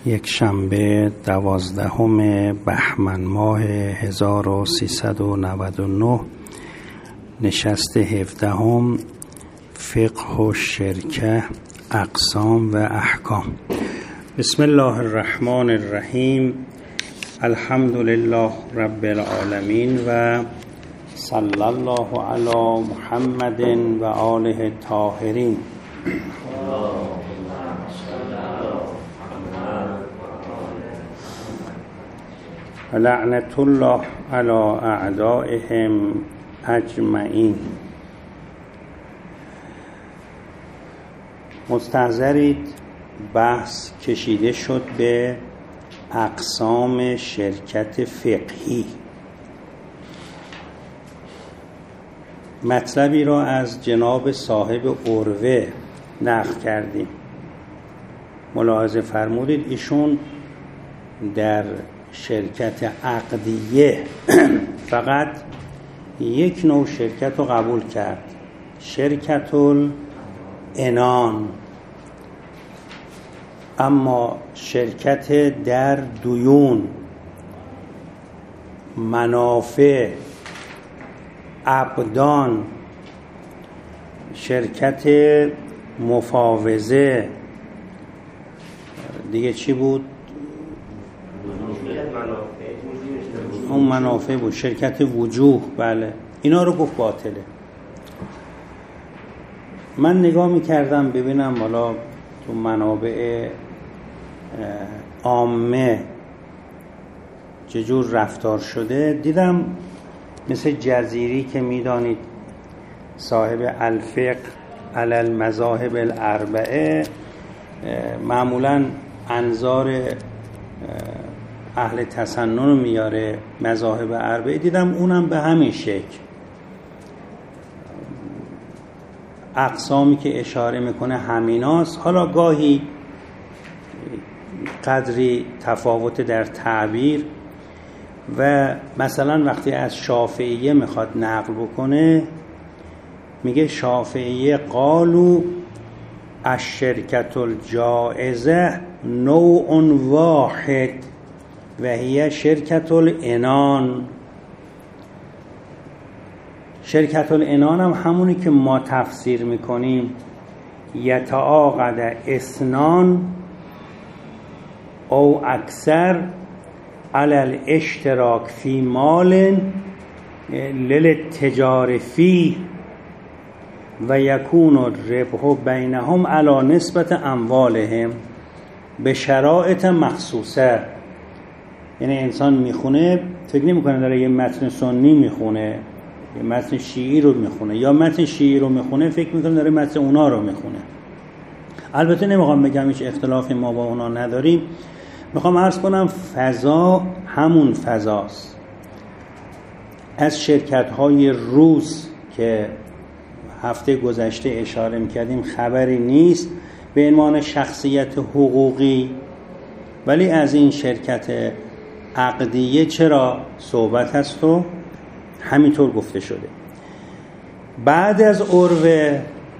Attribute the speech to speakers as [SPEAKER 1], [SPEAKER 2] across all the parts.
[SPEAKER 1] یک شنبه 12 بهمن ماه 1399 نشست 17 فقه و شرکه اقسام و احکام. بسم الله الرحمن الرحیم. الحمد لله رب العالمین و صلی الله علی محمد و آله الطاهرین. لعنت الله علی اعدائهم اجمعین. مستحضرید بحث کشیده شد به اقسام شرکت فقهی. مطلبی را از جناب صاحب عروه نقل کردیم. ملاحظه فرمودید ایشون در شرکت عقدیه فقط یک نوع شرکت رو قبول کرد، شرکت العنان. اما شرکت در دیون، منافع، ابدان، شرکت مفاوضه، دیگه چی بود؟ اون منافع بود، شرکت وجوه، بله، اینا رو گفت باطله. من نگاه میکردم ببینم حالا تو منابع عامه چجور رفتار شده. دیدم مثل جزیری که میدانید صاحب الفقه علی المذاهب الاربعه معمولاً انظار اهل تسنن رو میاره مذاهب اربعه. دیدم اونم به همین شکل اقسامی که اشاره میکنه همیناست. حالا گاهی قدری تفاوت در تعبیر و مثلا وقتی از شافعیه میخواد نقل بکنه میگه شافعیه قالوا الشرکت الجائزه نوع واحد و هی شرکت العنان. شرکت العنان هم همونی که ما تفسیر میکنیم یتعاقد اثنان او اکثر علی الاشتراک فی مال للتجار فیه و یکون الربح بینهم علی نسبت اموالهم به شرایط مخصوصه. یعنی انسان میخونه فکر نمیکنه داره یه متن سنی میخونه، یه متن شیعی رو میخونه، یا متن شیعی رو میخونه فکر میکنه داره متن اونا رو میخونه. البته نمیخوام بگم هیچ اختلافی ما با اونا نداریم، میخوام عرض کنم فضا همون فضاست. از شرکت‌های روز که هفته گذشته اشاره میکردیم خبری نیست به عنوان شخصیت حقوقی، ولی از این شرکت عقدیه چرا صحبت هست و همینطور گفته شده. بعد از عروه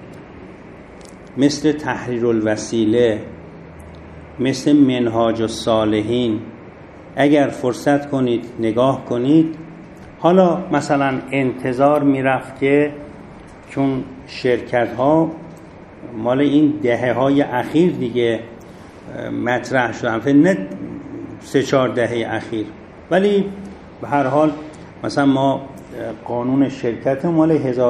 [SPEAKER 1] مثل تحریر الوسیله، مثل منهاج الصالحین اگر فرصت کنید نگاه کنید. حالا مثلا انتظار میرفت که چون شرکت ها مال این دهه های اخیر دیگه مطرح شدن، نه 3-4 دهه اخیر، ولی به هر حال مثلا ما قانون شرکت مال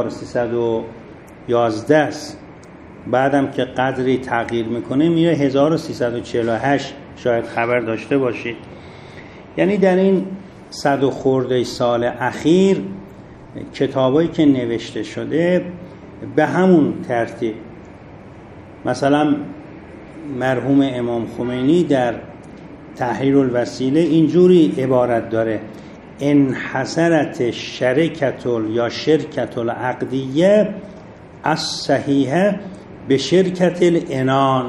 [SPEAKER 1] 1311 است، بعدم که قدری تغییر میکنه میره 1348 شاید خبر داشته باشید. یعنی در این 100 و خورده سال اخیر کتابایی که نوشته شده به همون ترتیب. مثلا مرحوم امام خمینی در تحریر الوسیله اینجوری عبارت داره: انحصرت شرکت یا شرکت العقدیه از صحیحه به شرکت العنان.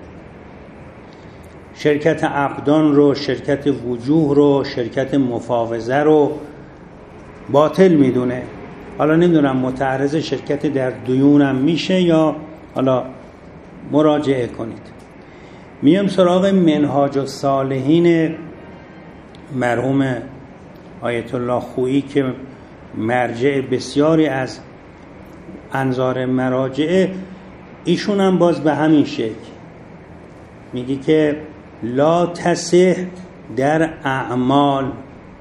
[SPEAKER 1] شرکت ابدان رو، شرکت وجوه رو، شرکت مفاوضه رو باطل میدونه. حالا نمیدونم متعرض شرکت در دیونم میشه یا حالا مراجعه کنید. میام سراغ منهاج الصالحین مرحوم آیت الله خویی که مرجع بسیاری از انظار مراجع، ایشون هم باز به همین شکل میگی که لا تصح در اعمال،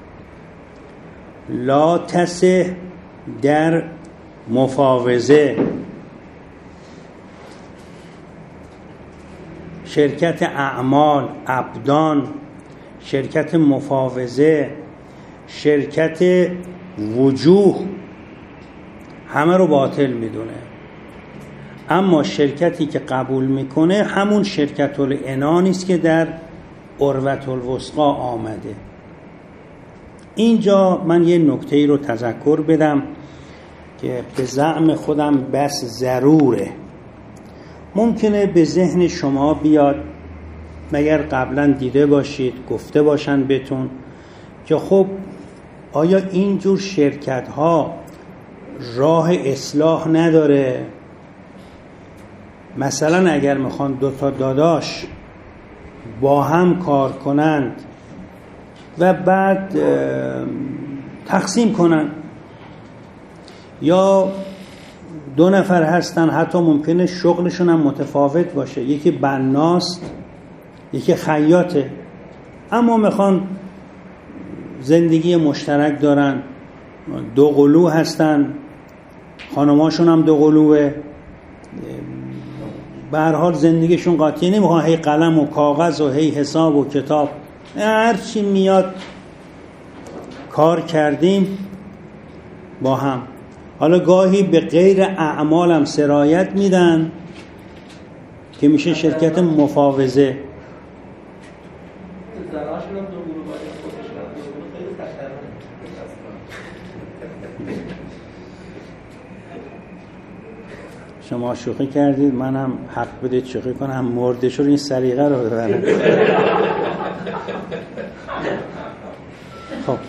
[SPEAKER 1] لا تصح در مفاوضه. شرکت اعمال، ابدان، شرکت مفاوضه، شرکت وجوه، همه رو باطل میدونه. اما شرکتی که قبول میکنه همون شرکت العنان است که در عروة الوثقی آمده. اینجا من یه نکته‌ای رو تذکر بدم که به زعم خودم بس ضروره. ممکنه به ذهن شما بیاد، مگر قبلا دیده باشید، گفته باشن بهتون که خب آیا اینجور شرکت ها راه اصلاح نداره؟ مثلا اگر میخوان دو تا داداش با هم کار کنند و بعد تقسیم کنند، یا دو نفر هستن حتی ممکنه شغلشون هم متفاوت باشه، یکی بناست یکی خیاطه، اما میخوان زندگی مشترک دارن، دو قلو هستن، خانماشون هم دو قلوه، به هر حال زندگیشون قاطی، نمیخوان هی قلم و کاغذ و هی حساب و کتاب، هر چی میاد کار کردیم با هم. حالا گاهی به غیر اعمال هم سرایت میدن که میشه شرکت مفاوضه. شما شوخی کردید، منم حق بدید شوخی کنم، مردش رو این سلیقه رو ببرم. خب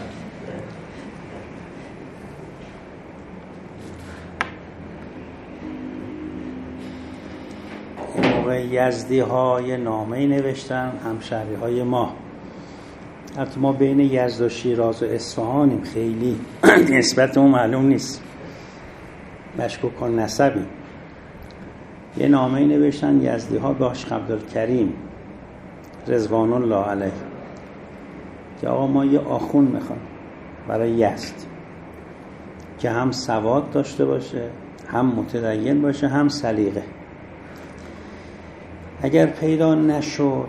[SPEAKER 1] این موقع یزدی های نامه‌ای نوشتن، همشهری های ما، حتی ما بین یزد و شیراز و اصفهانیم، خیلی نسبتمون معلوم نیست، مشکوک نسبی. یه نامه‌ای نوشتن یزدی ها به حاج عبدالکریم رضوان الله علیه که آقا ما یه آخون میخوام برای یزد که هم سواد داشته باشه، هم متدین باشه، هم سلیقه. اگر پیدا نشد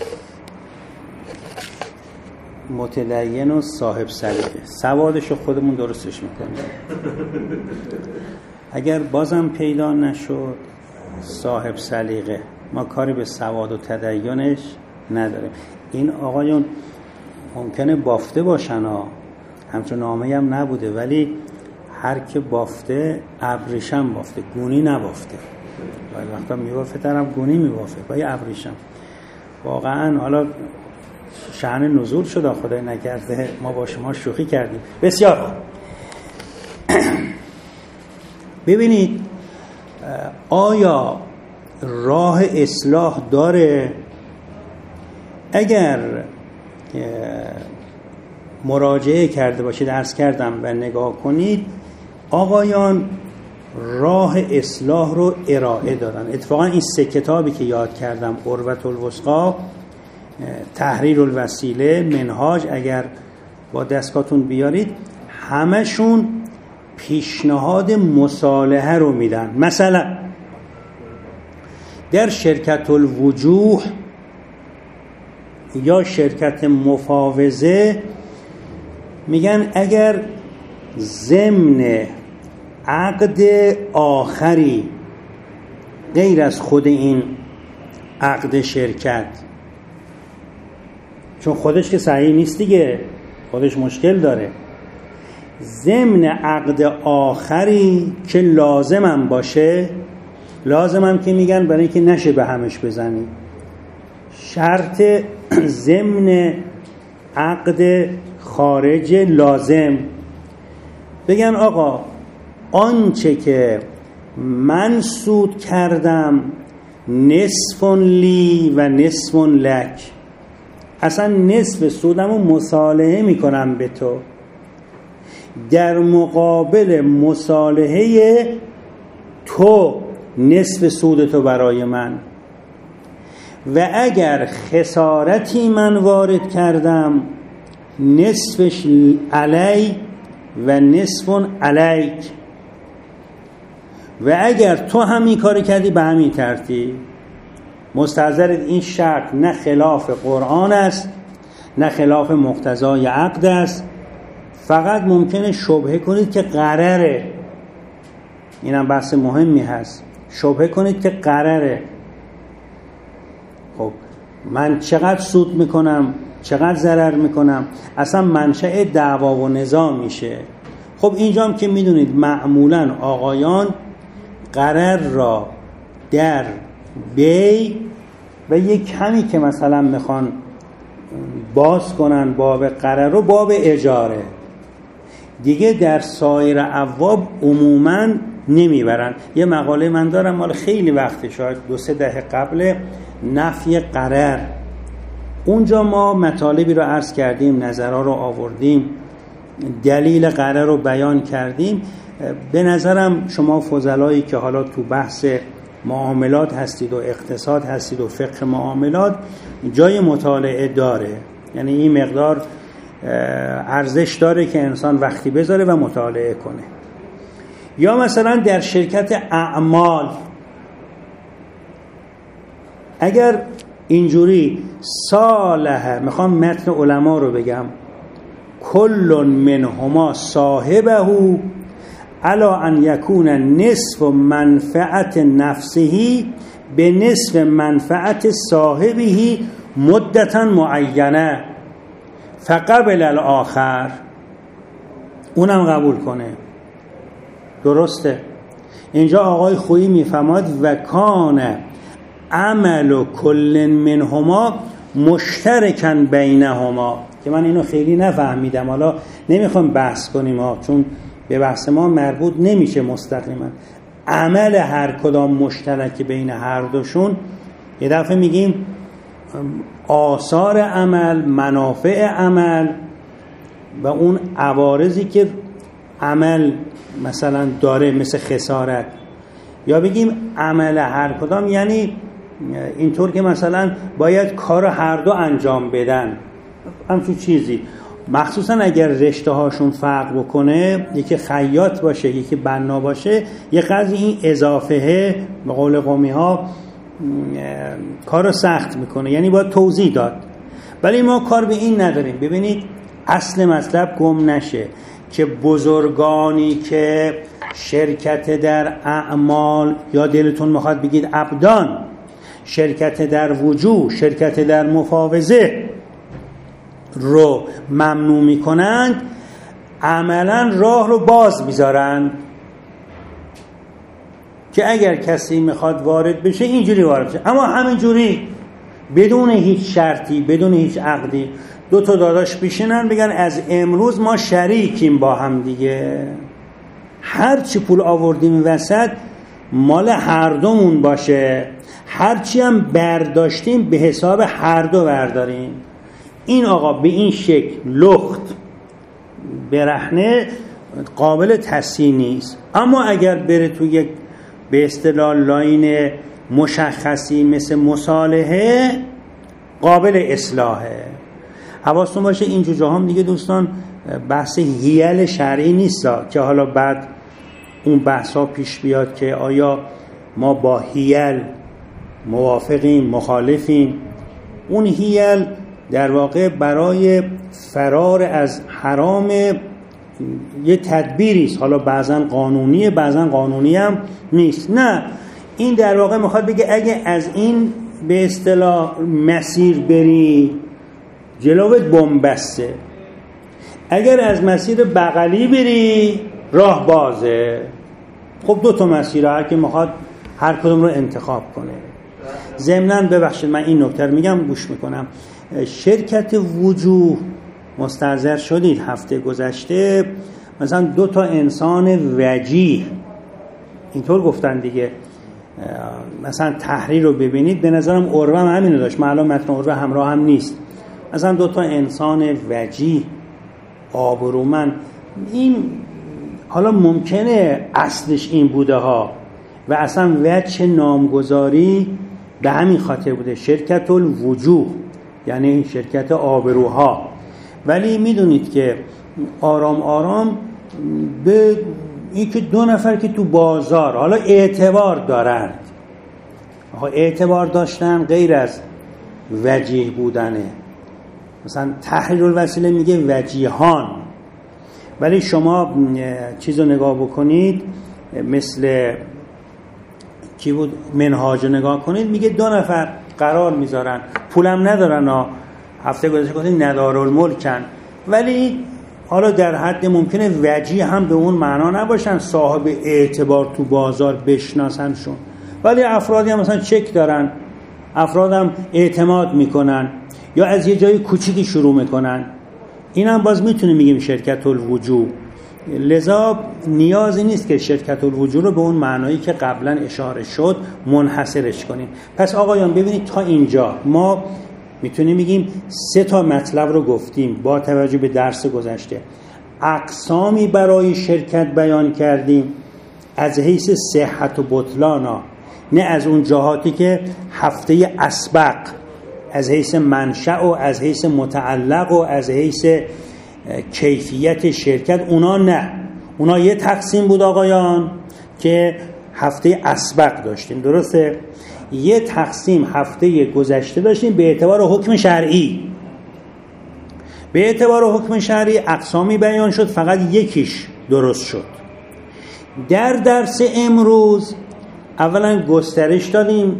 [SPEAKER 1] متدین و صاحب سلیقه، سوادشو خودمون درستش میکنیم. اگر بازم پیدا نشد صاحب سلیقه، ما کاری به سواد و تدینش نداریم. این آقایون ممکنه بافته باشن ها، همچون نامه هم نبوده، ولی هر که بافته ابریشم بافته، گونی نبافته. باید وقتا میبافه طرف گونی میبافه، باید ابریشم. واقعا حالا شأن نزول شده، خدای نکرده ما با شما شوخی کردیم. بسیار خوب. ببینید آیا راه اصلاح داره؟ اگر مراجعه کرده باشید، عرض کردم، و نگاه کنید، آقایان راه اصلاح رو ارائه دادن. اتفاقا این 3 کتابی که یاد کردم، عروة الوثقی، تحریر الوسیله، منهاج، اگر با دستگاهتون بیارید، همشون پیشنهاد مصالحه رو میدن. مثلا در شرکت الوجوه یا شرکت مفاوضه میگن اگر ضمن عقد آخری غیر از خود این عقد شرکت، چون خودش که صحیح نیست دیگه، خودش مشکل داره، ضمن عقد آخری که لازمم باشه، لازمم که میگن برای اینکه نشه به همش بزنی، شرط ضمن عقد خارج لازم، بگن آقا آنچه که من سود کردم نصف لی و نصف لک، اصلا نصف سودمو مصالحه میکنم به تو در مقابل مصالحه تو نصف سودتو برای من، و اگر خسارتی من وارد کردم نصفش علی و نصف علیک، و اگر تو همین کار کردی به همین ترتیب. مستحضرت این شرط نه خلاف قرآن است نه خلاف مقتضای عقد است، فقط ممکنه شبهه کنید که قراره، اینم بحث مهمی هست، شبهه کنید که قراره. خب من چقدر سود میکنم، چقدر ضرر میکنم، اصلا منشأ دعوا و نزاع میشه. خب اینجا هم که میدونید معمولا آقایان قرار را در بی و یک کمی که مثلا میخوان باز کنن باب قرار رو باب اجاره دیگه در سایر ابواب عموما نمیبرن. یه مقاله من دارم مال خیلی وقته، شاید 2-3 دهه قبل، نفی قرار. اونجا ما مطالبی رو عرض کردیم، نظرها رو آوردیم، دلیل قرار رو بیان کردیم. به نظرم شما فضلایی که حالا تو بحث معاملات هستید و اقتصاد هستید و فقه معاملات جای مطالعه داره، یعنی این مقدار ارزش داره که انسان وقتی بذاره و مطالعه کنه. یا مثلا در شرکت اعمال اگر اینجوری صالح، میخوام متن علما رو بگم، کل منهما صاحبه الا ان یکون نصف منفعت نفسه به نصف منفعت صاحبه مدتا معینه فقبل الاخر، اونم قبول کنه. درسته؟ اینجا آقای خویی میفهمد و کان عمل کل منهما مشترکاً بینهما، که من اینو خیلی نفهمیدم، حالا نمیخوام بحث کنیم چون به بحث ما مربوط نمیشه مستقیما. عمل هر کدام مشترک بین هر دوشون، یه دفعه میگیم آثار عمل، منافع عمل و اون عوارضی که عمل مثلا داره مثل خسارت، یا بگیم عمل هر کدام یعنی اینطور که مثلا باید کار هر دو انجام بدن، همچون چیزی. مخصوصا اگر رشته هاشون فرق بکنه، یکی خیاط باشه یکی بنا باشه، یه قضیه این اضافه به قول قومی ها کارو سخت میکنه، یعنی باید توضیح داد. ولی ما کار به این نداریم. ببینید اصل مطلب گم نشه که بزرگانی که شرکت در اعمال، یا دلتون میخواد بگید ابدان، شرکت در وجوه، شرکت در مفاوضه رو ممنوع میکنند، عملا راه رو باز میذارن که اگر کسی میخواد وارد بشه اینجوری وارد بشه، اما همینجوری بدون هیچ شرطی، بدون هیچ عقدی، دو تا داداش بشینن بگن از امروز ما شریکیم با هم دیگه، هر چی پول آوردیم وسط مال هر دومون باشه، هر چی هم برداشتیم به حساب هر دو برداریم. این آقا به این شکل لخت برهنه قابل تصحیح نیست. اما اگر بره تو یک به اصطلاح لاین مشخصی مثل مصالحه، قابل اصلاحه. حواستون باشه این جوجه هم دیگه دوستان بحث حیل شرعی نیست که حالا بعد اون بحثا پیش بیاد که آیا ما با حیل موافقیم مخالفیم. اون حیل در واقع برای فرار از حرام یه تدبیری است، حالا بعضا قانونیه بعضا قانونی هم نیست. نه، این در واقع میخواد بگه اگه از این به اصطلاح مسیر بری جلوت بن‌بسته، اگر از مسیر بغلی بری راه بازه. خب دو تا مسیر هر که میخواد هر کدوم رو انتخاب کنه. ضمناً ببخشید من این نکته رو میگم گوش میکنم، شرکت وجوه مستحضر شدید هفته گذشته مثلا دو تا انسان وجیه اینطور گفتن دیگه، مثلا تحریر رو ببینید، به نظرم عروه هم همینو داشت. من الان متن عروه همراه هم نیست. مثلا دوتا انسان وجیه آبرومند، این حالا ممکنه اصلش این بوده ها و اصلا وجه نامگذاری به همین خاطر بوده، شرکت الوجوه، یعنی شرکت آبروها. ولی میدونید که آرام آرام به این که دو نفر که تو بازار حالا اعتبار دارند، اعتبار داشتن غیر از وجیه بودنه. مثلا تحریر الوسیله میگه وجیهان، ولی شما چیزو نگاه بکنید مثل کی بود منهاج نگاه کنید، میگه دو نفر قرار میذارن، پولم ندارن، هفته گذشته گفتیم ندارالملکن، ولی حالا در حد ممکنه وجیه هم به اون معنا نباشن، صاحب اعتبار تو بازار بشناسنشون، ولی افرادی هم مثلا چک دارن، افرادم اعتماد میکنن یا از یه جای کوچیکی شروع میکنن. این هم باز میتونه میگیم شرکت الوجوه. لذا نیازی نیست که شرکت الوجوه رو به اون معنایی که قبلا اشاره شد منحصرش کنیم. پس آقایان ببینید تا اینجا ما میتونیم بگیم 3 تا مطلب رو گفتیم با توجه به درس گذشته. اقسامی برای شرکت بیان کردیم از حیث صحت و بطلانا، نه از اون جهاتی که هفته اسبق از حیث منشأ و از حیث متعلق و از حیث کیفیت شرکت، اونا نه، اونا یه تقسیم بود آقایان که هفته اسبق داشتیم، درسته؟ یه تقسیم هفته گذشته داشتیم به اعتبار حکم شرعی. به اعتبار حکم شرعی اقسامی بیان شد، فقط یکیش درست شد. در درس امروز اولا گسترش دادیم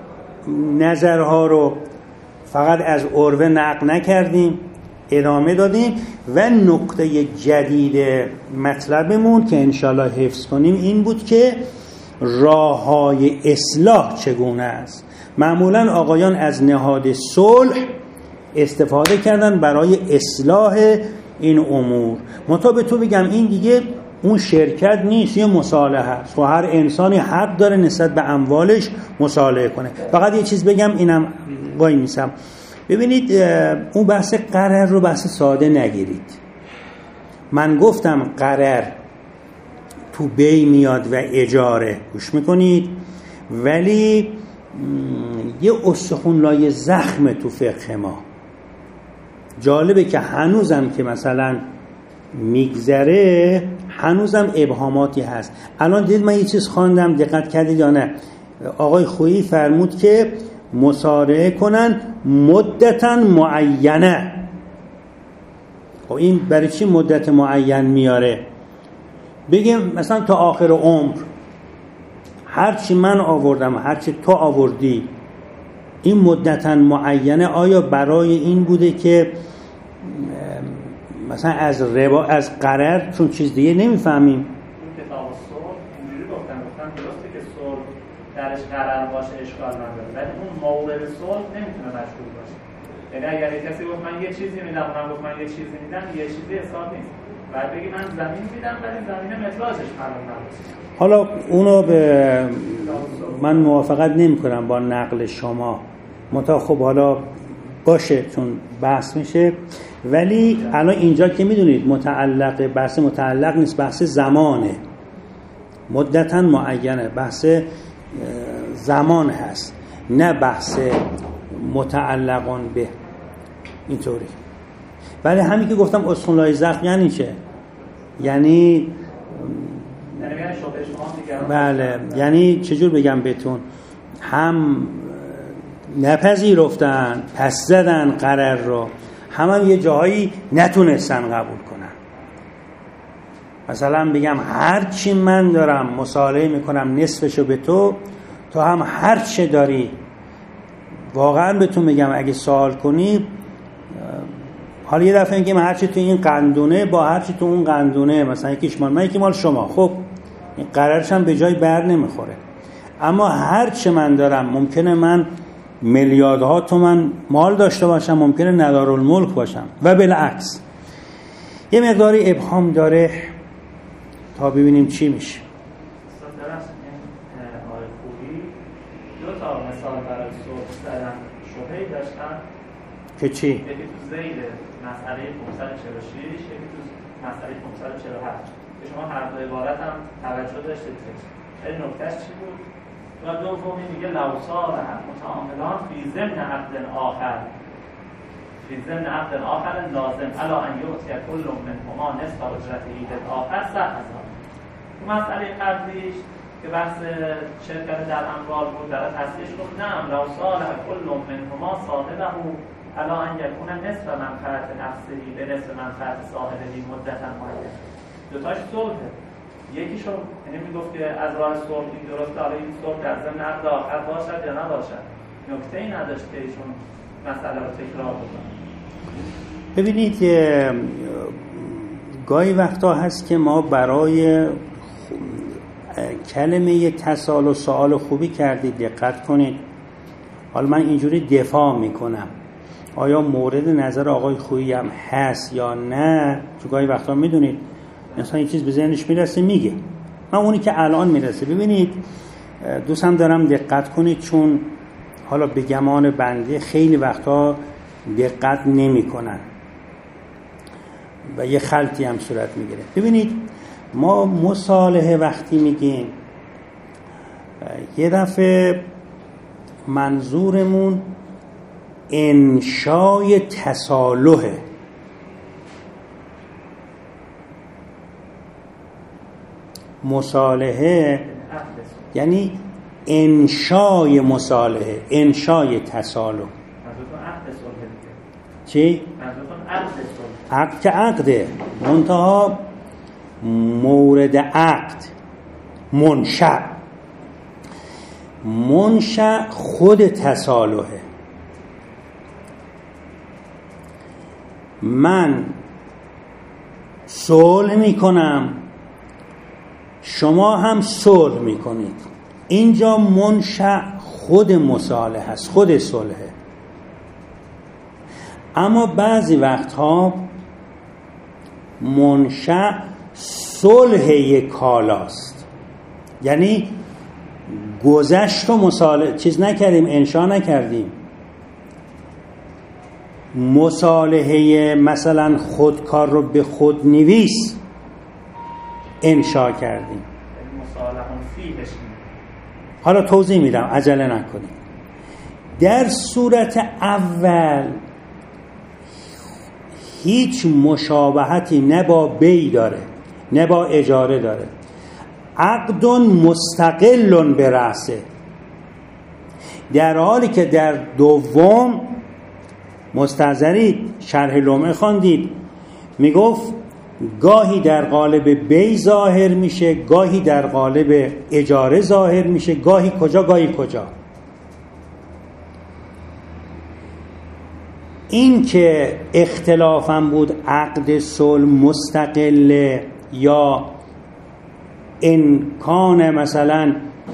[SPEAKER 1] نظرها رو، فقط از عروه نقل نکردیم، ادامه دادیم و نقطه جدید مطلبمون که انشالله حفظ کنیم این بود که راه‌های اصلاح چگونه است. معمولاً آقایان از نهاد صلح استفاده کردن برای اصلاح این امور. مطابق تو بگم این دیگه اون شرکت نیست، یه مصالحه است و هر انسانی حق داره نسبت به اموالش مصالحه کنه. فقط یه چیز بگم، اینم وای میسم، ببینید اون بحث قرار رو بحث ساده نگیرید. من گفتم قرار تو بی میاد و اجاره، گوش میکنید، ولی یه استخونلای زخم تو فقه ما. جالبه که هنوزم که مثلا میگذره هنوزم ابهاماتی هست. الان دید من یه چیز خواندم، دقت کردید یا نه؟ آقای خویی فرمود که مصارعه کنن مدتا معینه. خب این برای چی مدت معین میاره؟ بگیم مثلا تا آخر عمر، هرچی من آوردم هرچی تو آوردی، این مدتا معینه. آیا برای این بوده که مثلا از ربا، از قرار، چون چیز دیگه نمیفهمیم.
[SPEAKER 2] این کتاب صلح اینجوری گفتن درسته که صلح درش قرار باشه اشکال نداره، ولی اون مورد صلح نمیتونه مشغول باشه. یعنی اگر کسی گفت من یه چیزی میدم، اونم گفت من یه چیزی میدم، یه چیزی حساب نیست. بعد بگی من زمین میدم ولی زمین متراژش معلوم نباشه.
[SPEAKER 1] حالا اونو به من موافقت نمی‌کنم با نقل شما، منتها خب حالا باشه چون بحث میشه. ولی الان اینجا که میدونید متعلق، بحث متعلق نیست، بحث زمانه، مدتا معینه، بحث زمان هست، نه بحث متعلقان به اینطوری. ولی همین که گفتم استخونلای زخم یعنی چه؟ یعنی بله، یعنی چجور بگم بهتون، هم نپذیرفتن پس زدن قرار رو، هم یه جایی نتونستن قبول کنن. مثلا بگم هر چی من دارم مصالحه میکنم نصفشو به تو هم هر چی داری. واقعا بهتون میگم اگه سوال کنی، حالا یه دفعه میگم هر چی تو این قندونه با هر چی تو اون قندونه، مثلا یکیش مال من یکی مال شما، خب این قرارش هم به جای بر نمیخوره. اما هر چی من دارم، ممکنه من میلیاردها تومان مال داشته باشم، ممکنه ندارالملک باشم و بالعکس. یه مقداری ابهام داره تا ببینیم چی میشه.
[SPEAKER 2] آقای خوبی شبهه‌ای داشتن
[SPEAKER 1] که چی؟
[SPEAKER 2] یکی تو ذیل مسئله 546 یکی تو مسئله 547 که شما هر دو عبارت هم توجه داشتید. این نکتهش چی بود؟ و دومی میگه لو صار متعاملان فی ضمن عقد آخر فی ضمن عقد آخر لازم علی ان یؤتی کل منهما نصف اجرت عید آخر صح هزار. تو مسئله قبلیش که بحث شرکت در اموال بود در تصحیحش گفت نعم لو صار کل منهما صاحبه علی ان یکون نصف منفعت نفسه به نصف منفعت صاحبه مدتا معینه. دوتاش صلحه. یکیشو یعنی میگفت که از راه صلح این درسته، حالا این صلح در ضمن عقد آخر باشد یا نباشد، نکته‌ای نداشت که ایشون مسئله رو تکرار بکنن.
[SPEAKER 1] ببینید گاهی وقتا هست که ما برای کلمه تسال و سوال خوبی کردید، دقت کنید. حالا من اینجوری دفاع میکنم، آیا مورد نظر آقای خویی هم هست یا نه؟ چون گاهی وقتا میدونید انسان این چیز به ذهنش میرسه میگه، من اونی که الان میرسه. ببینید دوستم دارم دقت کنید، چون حالا به گمان بنده خیلی وقتا دقت نمی کنن و یه خلطی هم صورت میگیره. ببینید ما مصالحه وقتی میگیم یه دفعه منظورمون انشای تصالحه. مصالحه یعنی انشای مصالحه، انشای تصالح. چی؟ عقد که عقده، منتها مورد عقد منشأ خود تصالحه. من صلح میکنم، شما هم صلح میکنید، اینجا منشأ خود مصالحه است، خود صلحه. اما بعضی وقتها منشأ صلح یک کالاست، یعنی گذشت و مصالحه چیز نکردیم، انشا نکردیم. مصالحه مثلا خودکار رو به خود نویس انشا کردیم. حالا توضیح میدم، عجله نکنید. در صورت اول هیچ مشابهتی نه با بی داره نه با اجاره داره، عقد مستقل به رأسه. در حالی که در دوم مستحضرید شرح لمعه خواندید، میگفت گاهی در قالب بی ظاهر میشه، گاهی در قالب اجاره ظاهر میشه، گاهی کجا گاهی کجا. این که اختلافم بود عقد صلح مستقله یا امکان مثلا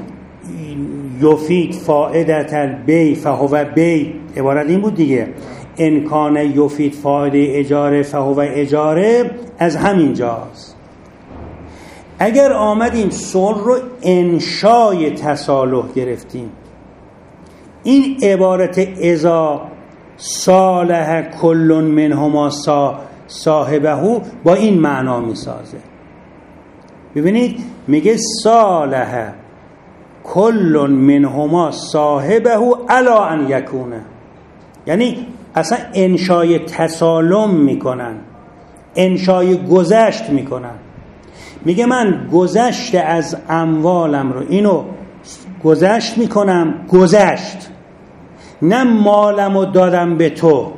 [SPEAKER 1] یفید فائدت البی فهو بی، عبارت این بود دیگه، امکان یفید فائده اجاره فهو اجاره، از همین جاست. اگر آمدیم صلح رو انشای تصالح گرفتیم، این عبارت اذا صالح کل منهما صاحبه با این معنا میسازه. ببینید میگه صالح کل منهما صاحبه علی ان یکونه، یعنی اصلا انشای تسالم میکنن، انشای گذشت میکنن. میگه من گذشت از اموالم رو اینو گذشت میکنم، گذشت، نه مالم رو دادم به تو،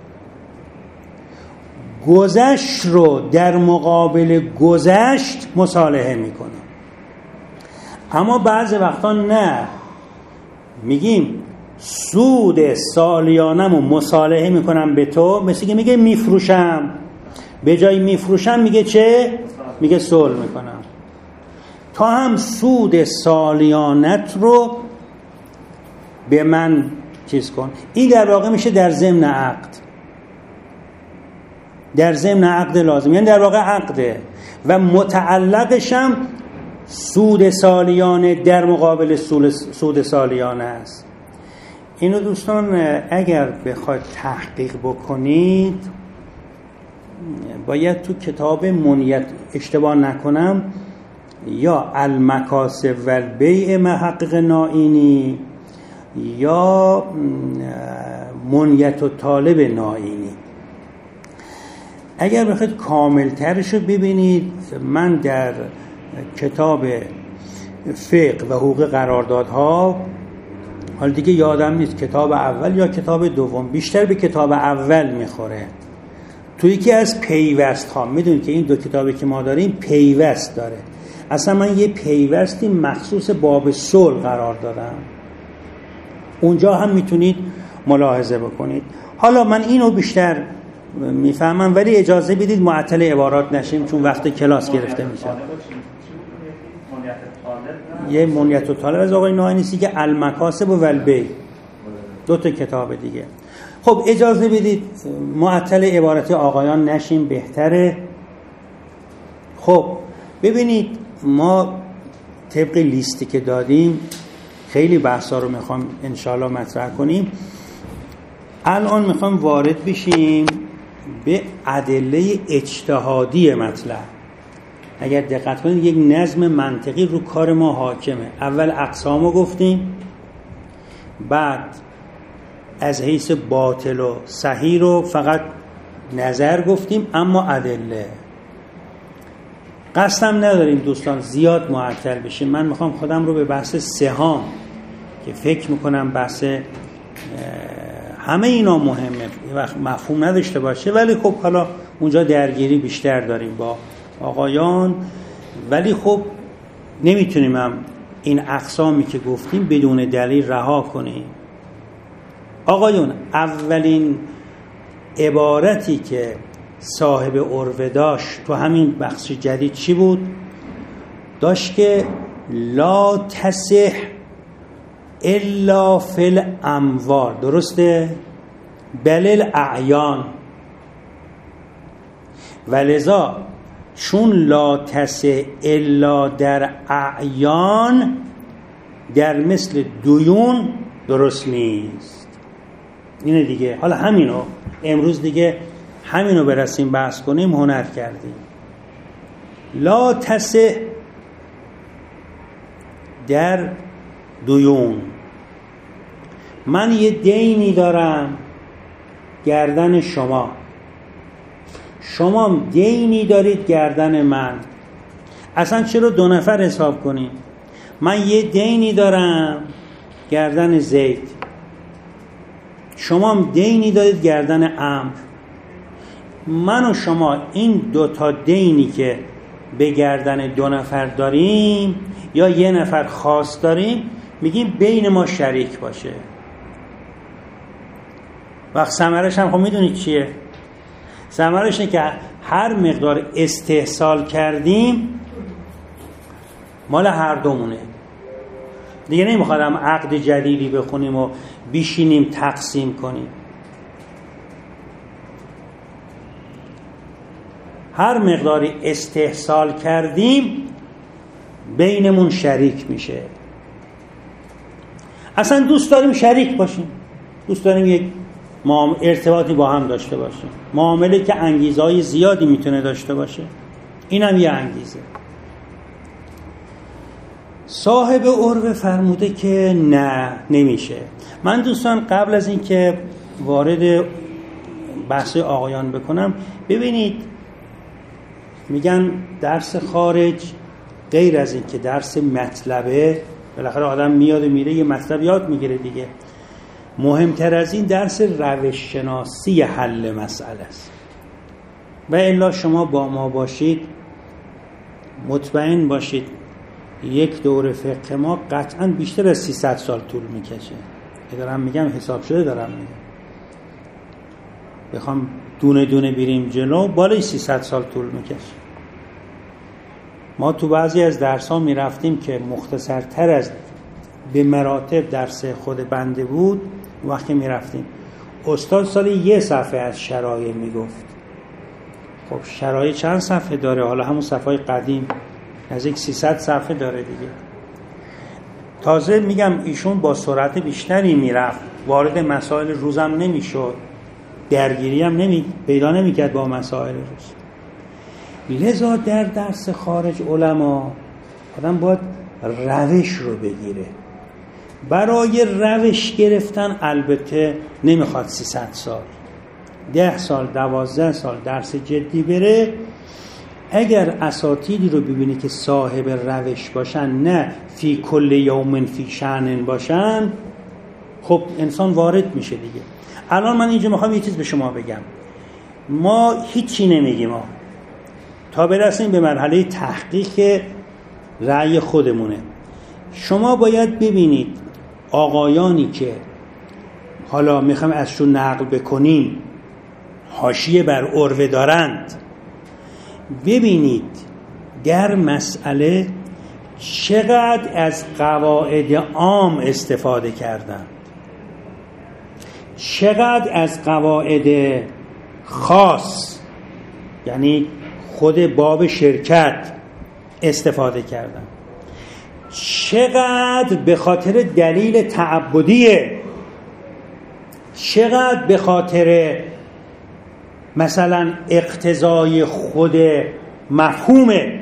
[SPEAKER 1] گذشت رو در مقابل گذشت مصالحه میکنم. اما بعضی وقتا نه، میگیم سود سالیانم رو مصالحه میکنم به تو، مثل که میگه میفروشم، به جای میفروشم میگه چه؟ میگه صلح میکنم. تا هم سود سالیانت رو به من چیز کن. این در واقع میشه در ضمن عقد، در ضمن عقد لازم، یعنی در واقع عقده و متعلقش هم سود سالیانه در مقابل سود سالیانه است. اینو دوستان اگر بخواید تحقیق بکنید باید تو کتاب منیت، اشتباه نکنم، یا المکاسب و البیع محقق نائینی یا منیت و طالب نائینی، اگر بخواید کاملترش رو ببینید، من در کتاب فقه و حقوق قراردادها، حالا دیگه یادم نیست کتاب اول یا کتاب دوم، بیشتر به کتاب اول میخوره، توی یکی از پیوست ها، میدونید که این دو کتابی که ما داریم پیوست داره، اصلا من یه پیوستی مخصوص باب صلح قرار دادم، اونجا هم میتونید ملاحظه بکنید. حالا من اینو بیشتر میفهمم، ولی اجازه بدید معطل عبارات نشیم چون وقت کلاس گرفته میشه. یه منیت و طالب از آقای نائینی که المکاسب و البیع، دو تا کتاب دیگه. خب اجازه بدید معطل عبارت آقایان نشیم، بهتره. خب ببینید، ما طبق لیستی که دادیم خیلی بحثا رو میخوام انشالله مطرح کنیم. الان میخوام وارد بشیم به ادله اجتهادی مطلب. اگر دقت کنید یک نظم منطقی رو کار ما حاکمه. اول اقسامو گفتیم، بعد از حیث باطل و صحیح رو فقط نظر گفتیم، اما ادله. قصدم نداریم دوستان زیاد معطل بشیم. من میخوام خودم رو به بحث سهام که فکر میکنم بحث همه اینا مهمه، وقت مفهوم نداشته باشه، ولی خب حالا اونجا درگیری بیشتر داریم با آقایان، ولی خب نمیتونیم هم این اقسامی که گفتیم بدون دلیل رها کنیم. آقایون، اولین عبارتی که صاحب عروه داشت تو همین بخش جدید چی بود؟ داشت که لا تصح الا فی الاموال، درسته؟ بل الاعیان. ولذا چون لا تصح الا در اعیان، در مثل دیون درست نیست. اینه دیگه. حالا همینو امروز دیگه همینو برسیم بحث کنیم، هنر کردیم. لا تصح در دیون، من یه دینی دارم گردن شما، شما دینی دارید گردن من. اصلا چرا دو نفر حساب کنیم؟ من یه دینی دارم گردن زید، شما دینی دارید گردن عمرو. من و شما این دو تا دینی که به گردن دو نفر داریم یا یه نفر خاص داریم، میگیم بین ما شریک باشه. وقت ثمرش هم خب میدونید چیه؟ ثمرش اینه که هر مقدار استحصال کردیم مال هر دومونه. دیگه نمیخوادم عقد جدیدی بخونیم و بیشینیم تقسیم کنیم. هر مقداری استحصال کردیم بینمون شریک میشه. اصلا دوست داریم شریک باشیم، دوست داریم یک ارتباطی با هم داشته باشیم، معامله که انگیزهای زیادی میتونه داشته باشه، اینم یه انگیزه. صاحب عروه فرموده که نه، نمیشه. من دوستان قبل از این که وارد بحث آقایان بکنم، ببینید میگن درس خارج غیر از این که درس مطلبه، بالاخره آدم میاد و میره یه مطلب یاد میگیره دیگه، مهمتر از این درس روش شناسی حل مسئله است. و الا شما با ما باشید، مطمئن باشید یک دوره فقه ما قطعا بیشتر از 300 سال طول میکشه. که دارم میگم حساب شده دارم میگم، بخوام دونه دونه بریم جلو بالای 300 سال طول میکشه. ما تو بعضی از درس ها میرفتیم که مختصرتر از به مراتب درس خود بنده بود. وقتی میرفتیم استاد سالی یه صفحه از شرایع میگفت. خب شرایع چند صفحه داره؟ حالا همون صفحه قدیم نزدیک 300 صفحه داره دیگه. تازه میگم ایشون با سرعت بیشتری میرفت وارد مسائل روزم نمیشد، درگیری هم پیدا نمیکرد با مسائل روز. لذا در درس خارج علما آدم باید روش رو بگیره. برای روش گرفتن البته نمیخواد 300 سال، 10 سال 12 سال درس جدی بره. اگر اساتیدی رو ببینی که صاحب روش باشن، نه فی کل یوم فی شأن باشن، خب انسان وارد میشه دیگه. الان من اینجا میخوام یه چیز به شما بگم. ما هیچی نمیگیم تا برسیم به مرحله تحقیق رأی خودمونه. شما باید ببینید آقایانی که حالا میخوام ازشون نقل بکنیم حاشیه بر عروه دارند، ببینید در مسئله چقدر از قواعد عام استفاده کردن، چقدر از قواعد خاص یعنی خود باب شرکت استفاده کردن، چقدر به خاطر دلیل تعبدیه، چقدر به خاطر مثلا اقتضای خود مفهومه.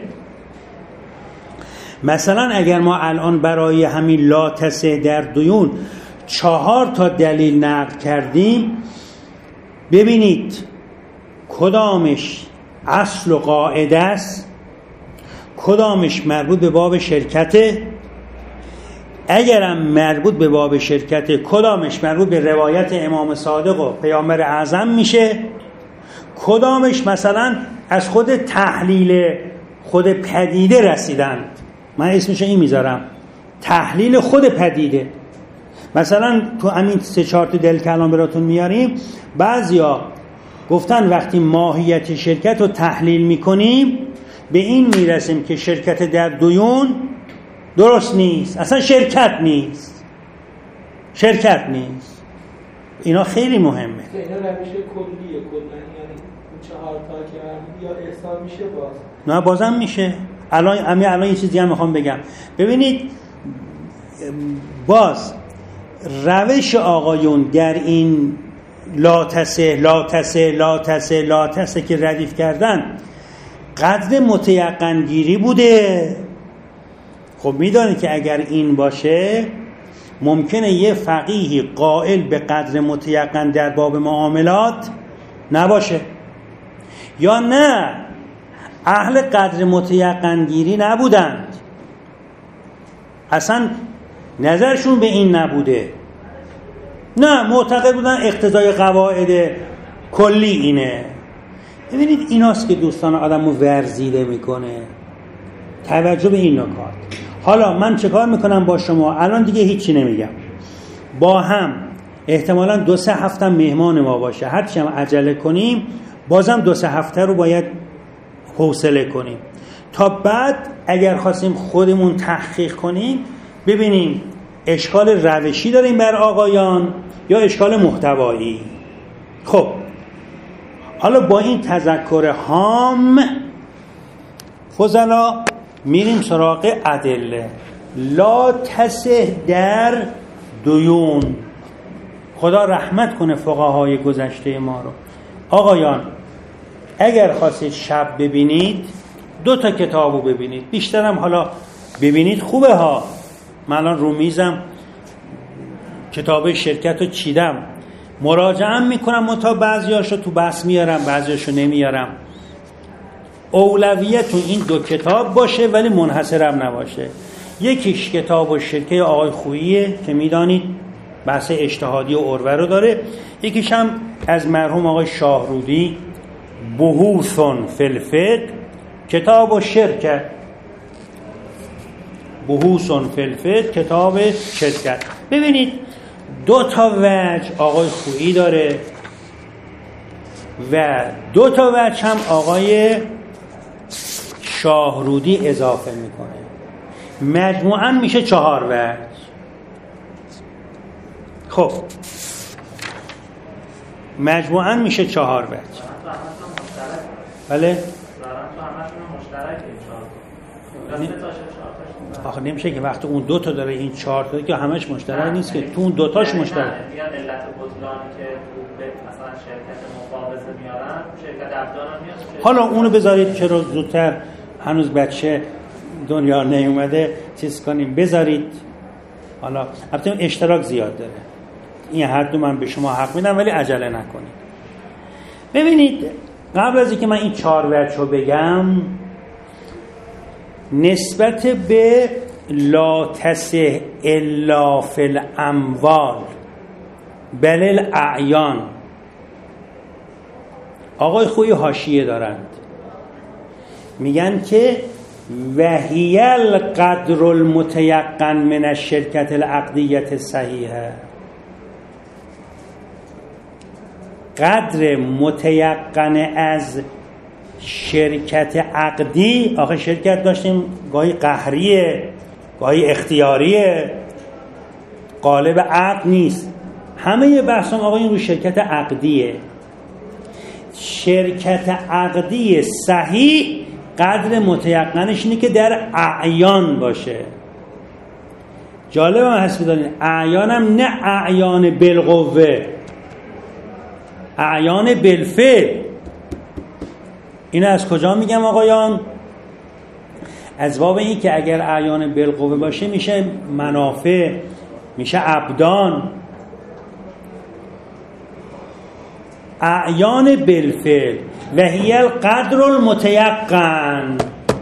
[SPEAKER 1] مثلا اگر ما الان برای همین لا تسع در دیون 4 تا دلیل نقل کردیم، ببینید کدامش اصل و قاعده است، کدامش مربوط به باب شرکته، اگرم مربوط به باب شرکته کدامش مربوط به روایت امام صادق و پیامبر اعظم میشه، کدامش مثلا از خود تحلیل خود پدیده رسیدند. من اسمش این میذارم تحلیل خود پدیده. مثلا تو همین 3-4 تا دل کلام براتون میاریم. بعضیا گفتن وقتی ماهیت شرکت رو تحلیل میکنیم به این میرسیم که شرکت در دیون درست نیست، اصلا شرکت نیست. اینا خیلی مهمه.
[SPEAKER 3] اینا روش کلیه، یعنی 4 تا که یا احسان میشه باز.
[SPEAKER 1] نه بازم میشه. الان یه چیزی هم میخوام بگم. ببینید باز روش آقایون در این لا تسع که ردیف کردن قدر متیقن گیری بوده. خب میدونید که اگر این باشه ممکنه یه فقیهی قائل به قدر متیقن در باب معاملات نباشه، یا نه اهل قدر متیقن گیری نبودند، اصلا نظرشون به این نبوده، نه معتقد بودن اقتضای قواعد کلی اینه. ببینید ایناست که دوستان آدمو ورزیده میکنه. توجه به این نکات. حالا من چه کار میکنم با شما؟ الان دیگه هیچی نمیگم، با هم احتمالاً 2-3 هفته مهمان ما باشه، هرچی هم عجله کنیم بازم 2-3 هفته رو باید حوصله کنیم تا بعد اگر خواستیم خودمون تحقیق کنیم ببینیم اشکال روشی داریم بر آقایان یا اشکال محتوایی. خب حالا با این تذکر هام فضلا میریم سراغ ادله. لا تسع در دیون. خدا رحمت کنه فقهای گذشته ما رو. آقایان اگر خواستید شب ببینید 2 تا کتابو ببینید، بیشترم حالا ببینید خوبه ها. من الان رو میزم کتاب شرکت رو چیدم، مراجعه میکنم، منتها بعضیاشو تو بحث میارم بعضیاشو نمیارم. اولویت این 2 کتاب باشه ولی منحصرم نباشه. یکیش کتاب و شرکت آقای خوییه که میدانید بحث اجتهادی و عروه رو داره، یکیش هم از مرحوم آقای شاهرودی بحوث فی الفقه کتاب و شرکت، بحوث فی الفقه کتاب شرکت. ببینید 2 تا وجه آقای خویی داره و 2 تا وجه هم آقای شاهرودی اضافه میکنه، مجموعاً میشه 4 وجه. خب مجموعاً میشه 4 وجه. بله آخه نمیشه که وقتی اون دو تا داره این 4 تا که همش مشترک نیست که تو اون دو تاش مشترک.
[SPEAKER 2] میگن علت بطلانی که تو مثلا شرکت مقابضه میارن شرکت افدان هم میاد.
[SPEAKER 1] حالا اونو بذارید چرا زودتر هنوز بچه دنیا نیومده چیز کنیم بذارید. حالا البته اشتراک زیاد داره این هر دو من به شما حق میدم ولی عجله نکنید. ببینید قبل از اینکه من این 4 وجه رو بگم نسبت به لا تصح الا فی الاموال بل الاعیان آقای خوی حاشیه دارند میگن که وهی القدر المتیقن من الشرکت العقدیت صحیحه. قدر متیقن از شرکت عقدی، آخه شرکت داشتیم گاهی قهریه گاهی اختیاریه قالب عقد نیست. همه بحثم آقا این رو شرکت عقدیه. شرکت عقدی صحیح قدر متیقنش اینه که در اعیان باشه. جالب هم هست بدانید اعیانم نه اعیان بالقوه، اعیان بالفعل. اینو از کجا میگم آقایان؟ از باب این که اگر اعیان بالقوه باشه میشه منافع، میشه ابدان. اعیان بالفعل و هی القدر المتیقن.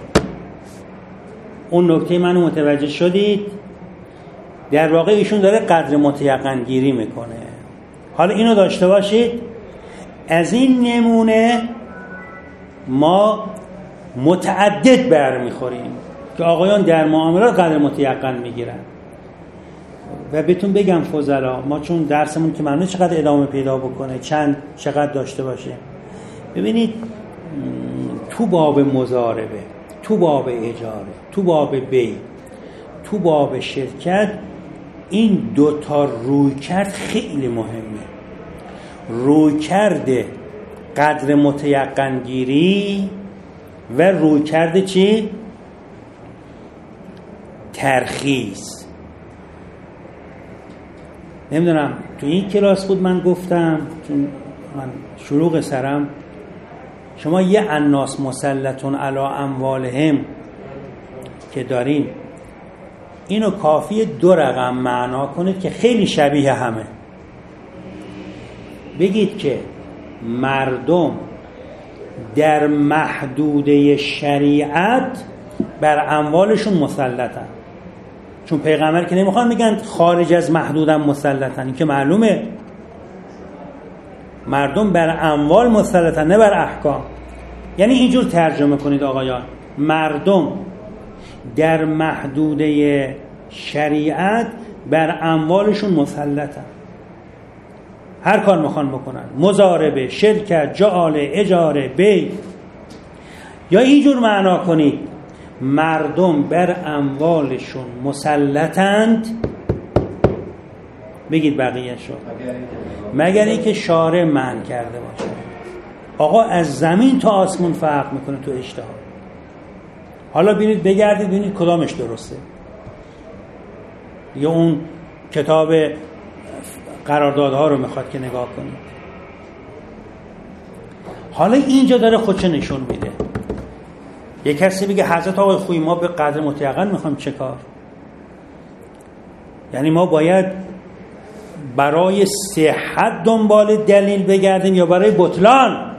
[SPEAKER 1] اون نکته منو متوجه شدید؟ در واقع ایشون داره قدر متیقن گیری میکنه. حالا اینو داشته باشید از این نمونه ما متعدد برمیخوریم که آقایان در معاملات قدر متیقن میگیرن. و بهتون بگم فضلا ما چون درسمون که معلومه چقدر ادامه پیدا بکنه چقدر داشته باشه. ببینید تو باب مضاربه، تو باب اجاره، تو باب بیع، تو باب شرکت این 2 تا رویکرد خیلی مهمه. رویکرد قدر متیقن گیری و رویکرد چی؟ ترخیص. نمیدونم تو این کلاس بود من گفتم چون من شروع سرم شما یه الناس مسلطون علی اموالهم که دارین اینو کافیه 2 رقم معنا کنید که خیلی شبیه همه. بگید که مردم در محدوده شریعت بر اموالشون مسلطن. چون پیغمبر که نمیخوان میگن خارج از محدودم مسلطن، این که معلومه. مردم بر اموال مسلطن نه بر احکام. یعنی اینجور ترجمه کنید آقایان مردم در محدوده شریعت بر اموالشون مسلطن. هر کار میخوان بکنن، مضاربه، شرکت، جعاله، اجاره، بیع. یا اینجور معنا کنید مردم بر اموالشون مسلطند. بگید بقیه شو مگر اینکه شارع منع کرده باشه. آقا از زمین تا آسمون فرق میکنه تو اجتهاد. حالا ببینید بگردید ببینید کدامش درسته. یا اون کتاب قراردادها رو میخواد که نگاه کنید. حالا اینجا داره خودشو نشون میده. یک کسی بگه حضرت آقای خویی ما به قدر متیقن میخوایم چه کار؟ یعنی ما باید برای صحت دنبال دلیل بگردیم یا برای بطلان؟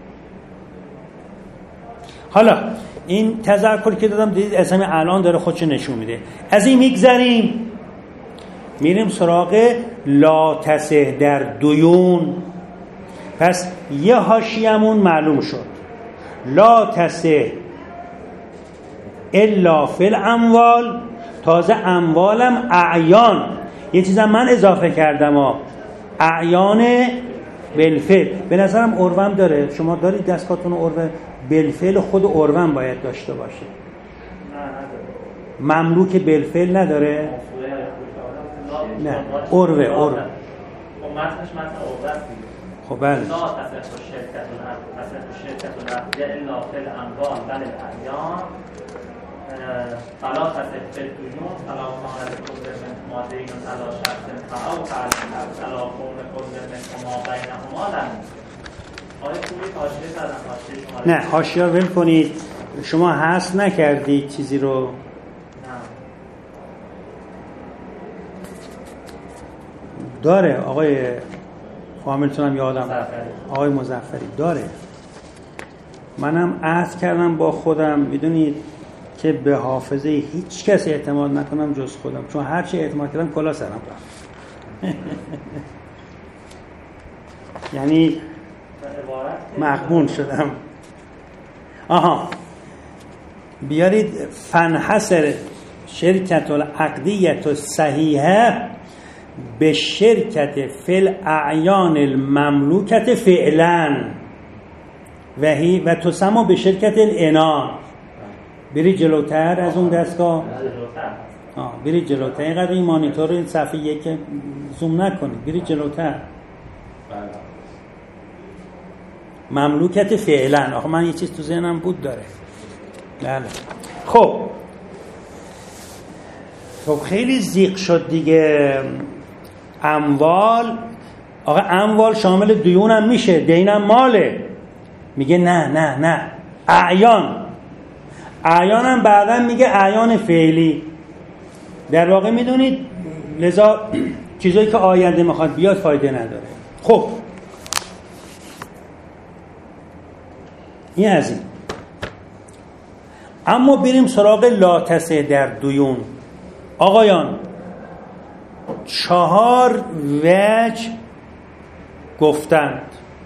[SPEAKER 1] حالا این تذکر که دادم دیدید از همین الان داره خودشو نشون میده. از این میگذریم میریم سراغ لا تصح در دیون. پس یه حاشیه‌مون معلوم شد لا تصح الا فی الاموال. تازه اموالم اعیان. یه چیزم من اضافه کردم اعیان بالفعل. به نظرم عروم داره. شما دارید دستگاهتون عروه بالفعل؟ خود عروم باید داشته باشه. مملوک بالفعل نداره؟ نه عروه
[SPEAKER 2] خب متنش متن عروه است.
[SPEAKER 1] خب بله.
[SPEAKER 2] لا تصح شرکت الا فی الاموال بل الاعیان. فلا تصح بالدیون فلا کانت کل من مادین علی شخص او علی قوم کل من ما بینهما لم. آقای خوبی حاشیه زدن، حاشیه شما
[SPEAKER 1] نه حاشیه ول کنید. شما حذف نکردید چیزی رو؟
[SPEAKER 2] نه.
[SPEAKER 1] داره آقای فامیلتونم یادم آقای مظفری داره. منم عهد کردم با خودم، میدونید که به حافظه هیچ کس اعتماد نکنم جز خودم، چون هر چی اعتماد کردم کلا سرم رفت. یعنی مغبون شدم. آها بیارید فنحصر شرکت العقدیت الصحیحه به شرکت فل اعیان المملوکت فعلا و تسمى به شرکت الانان. بری جلوتر از اون دستگاه، بری جلوتر، اینقدر این مانیتور صفحه یک زوم نکنید، بری جلوتر. مملوکت فعلا. آخه من یه چیز تو ذهنم بود داره. بله. خب خیلی زیق شد دیگه. اموال، آقا اموال شامل دیون هم میشه، دینم ماله. میگه نه اعیان هم بعداً میگه اعیان فعلی. در واقع میدونید لذا چیزایی که آینده میخواد بیاد فایده نداره. خب این از این. اما بریم سراغ لاتسه در دیون. آقایان 4 وجه گفتند.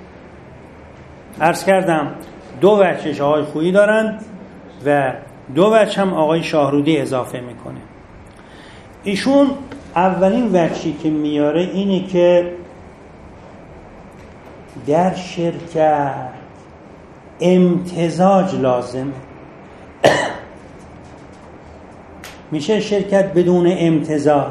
[SPEAKER 1] عرض کردم 2 وجهش آقای خویی دارند و 2 وجه هم آقای شاهرودی اضافه میکنه. ایشون اولین وجهی که میاره اینه که در شرکت امتزاج لازم. میشه شرکت بدون امتزاج؟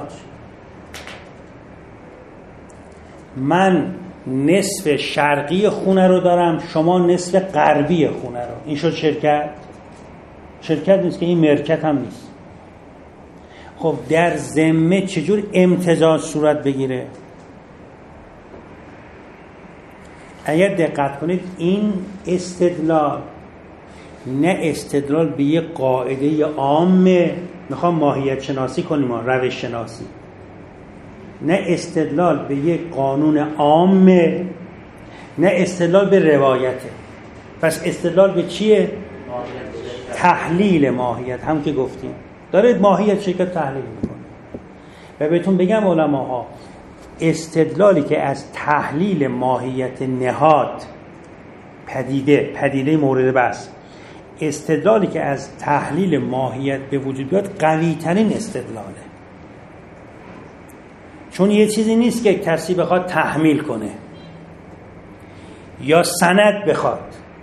[SPEAKER 1] من نصف شرقی خونه رو دارم، شما نصف غربی خونه رو. این شد شرکت نیست که این مرکت هم نیست. خب در ذمه چجور امتزاج صورت بگیره؟ اگر دقت کنید این استدلال نه استدلال به یه قاعده عامه میخوام ماهیت شناسی کنیم، روش شناسی، نه استدلال به یه قانون عامه، نه استدلال به روایته. پس استدلال به چیه؟ تحلیل ماهیت. هم که گفتیم داره ماهیت شرکت تحلیل میکنه. و بهتون بگم علماها استدلالی که از تحلیل ماهیت نهاد پدیده مورد بحث، استدلالی که از تحلیل ماهیت به وجود بیاد قوی ترین استدلاله. چون یه چیزی نیست که کسی بخواد تحمیل کنه یا سند بخواد.